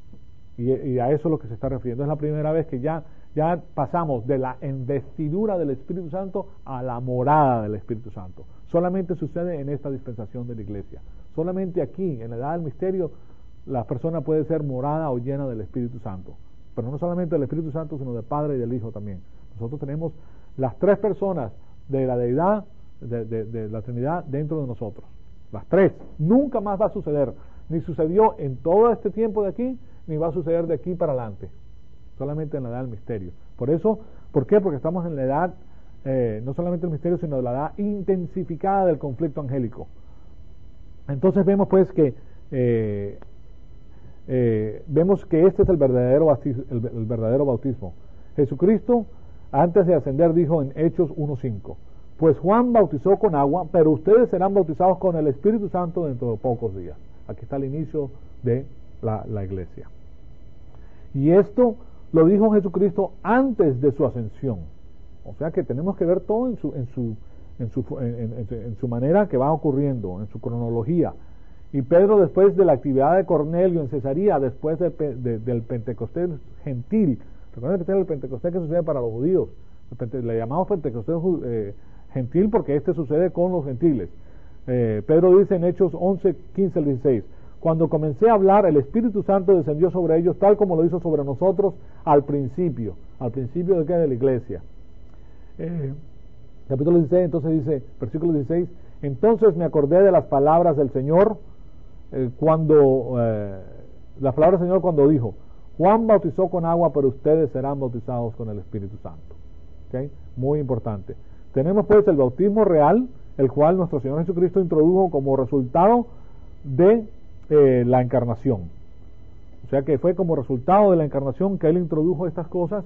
Y, y a eso es lo que se está refiriendo. Es la primera vez que ya, ya pasamos de la investidura del Espíritu Santo a la morada del Espíritu Santo. Solamente sucede en esta dispensación de la iglesia. Solamente aquí, en la edad del misterio, la persona puede ser morada o llena del Espíritu Santo. Pero no solamente del Espíritu Santo, sino del Padre y del Hijo también. Nosotros tenemos las tres personas de la deidad, de, de, de la Trinidad, dentro de nosotros. Las tres. Nunca más va a suceder. Ni sucedió en todo este tiempo de aquí, ni va a suceder de aquí para adelante. Solamente en la edad del misterio. Por eso, ¿por qué? Porque estamos en la edad, eh, no solamente del misterio, sino de la edad intensificada del conflicto angélico. Entonces vemos pues que eh, eh, vemos que este es el verdadero bautismo, el, el verdadero bautismo. Jesucristo, antes de ascender, dijo en Hechos uno cinco: pues Juan bautizó con agua, pero ustedes serán bautizados con el Espíritu Santo dentro de pocos días. Aquí está el inicio de la, la iglesia. Y esto lo dijo Jesucristo antes de su ascensión. O sea que tenemos que ver todo en su, en su, en su, en, en, en su manera que va ocurriendo, en su cronología. Y Pedro, después de la actividad de Cornelio en Cesarea, después de, de, del Pentecostés gentil, recuerden que este es el Pentecostés que sucede para los judíos, le llamamos Pentecostés eh, gentil porque este sucede con los gentiles. eh, Pedro dice en Hechos once, quince al dieciséis: cuando comencé a hablar, el Espíritu Santo descendió sobre ellos tal como lo hizo sobre nosotros al principio. ¿Al principio de qué? De la iglesia. Eh, capítulo dieciséis, entonces dice, versículo dieciséis: entonces me acordé de las palabras del Señor, eh, cuando, eh, las palabras del Señor cuando dijo: Juan bautizó con agua, pero ustedes serán bautizados con el Espíritu Santo. ¿Okay? Muy importante. Tenemos pues el bautismo real, el cual nuestro Señor Jesucristo introdujo como resultado de eh, la encarnación. O sea que fue como resultado de la encarnación que Él introdujo estas cosas,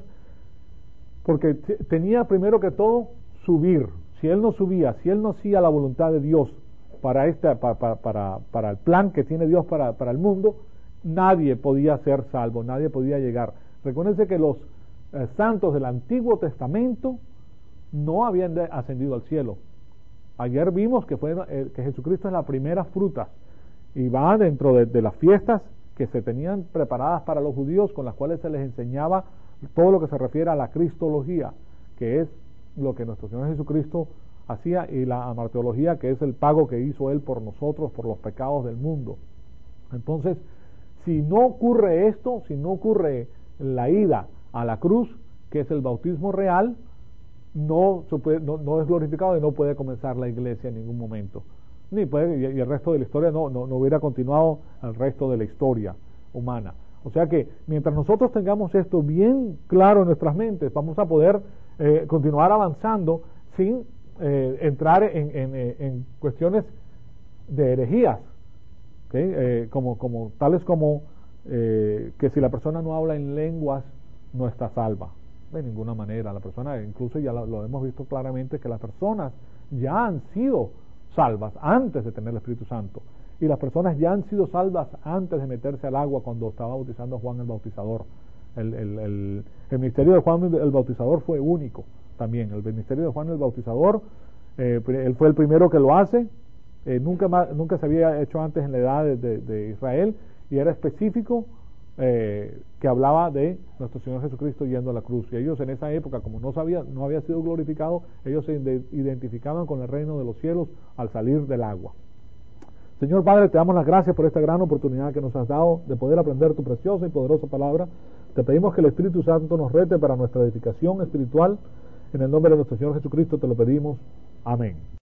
porque t- tenía primero que todo subir. Si Él no subía, si Él no hacía la voluntad de Dios para, esta, para, para, para, para el plan que tiene Dios para, para el mundo, nadie podía ser salvo, nadie podía llegar. Recuérdense que los eh, santos del Antiguo Testamento no habían de, ascendido al cielo. Ayer vimos que, fue, eh, que Jesucristo es la primera fruta y va dentro de, de las fiestas que se tenían preparadas para los judíos, con las cuales se les enseñaba todo lo que se refiere a la cristología, que es lo que nuestro Señor Jesucristo hacía, y la amarteología, que es el pago que hizo Él por nosotros, por los pecados del mundo. Entonces, si no ocurre esto, si no ocurre la ida a la cruz, que es el bautismo real, no, se puede, no, no es glorificado y no puede comenzar la iglesia en ningún momento. Ni puede, y el resto de la historia no, no, no hubiera continuado el resto de la historia humana. O sea que mientras nosotros tengamos esto bien claro en nuestras mentes, vamos a poder eh, continuar avanzando sin eh, entrar en, en, en cuestiones de herejías, ¿okay? eh, como, como tales como eh, que si la persona no habla en lenguas no está salva. De ninguna manera. La persona, incluso ya lo, lo hemos visto claramente, que las personas ya han sido salvas antes de tener el Espíritu Santo, y las personas ya han sido salvas antes de meterse al agua cuando estaba bautizando a Juan el Bautizador. El, el, el, el ministerio de Juan el Bautizador fue único también. El ministerio de Juan el Bautizador, eh, él fue el primero que lo hace, eh, nunca, más, nunca se había hecho antes en la edad de, de, de Israel, y era específico, eh, que hablaba de nuestro Señor Jesucristo yendo a la cruz. Y ellos en esa época, como no sabía, no había sido glorificado, ellos se identificaban con el reino de los cielos al salir del agua. Señor Padre, te damos las gracias por esta gran oportunidad que nos has dado de poder aprender tu preciosa y poderosa palabra. Te pedimos que el Espíritu Santo nos rete para nuestra edificación espiritual. En el nombre de nuestro Señor Jesucristo te lo pedimos. Amén.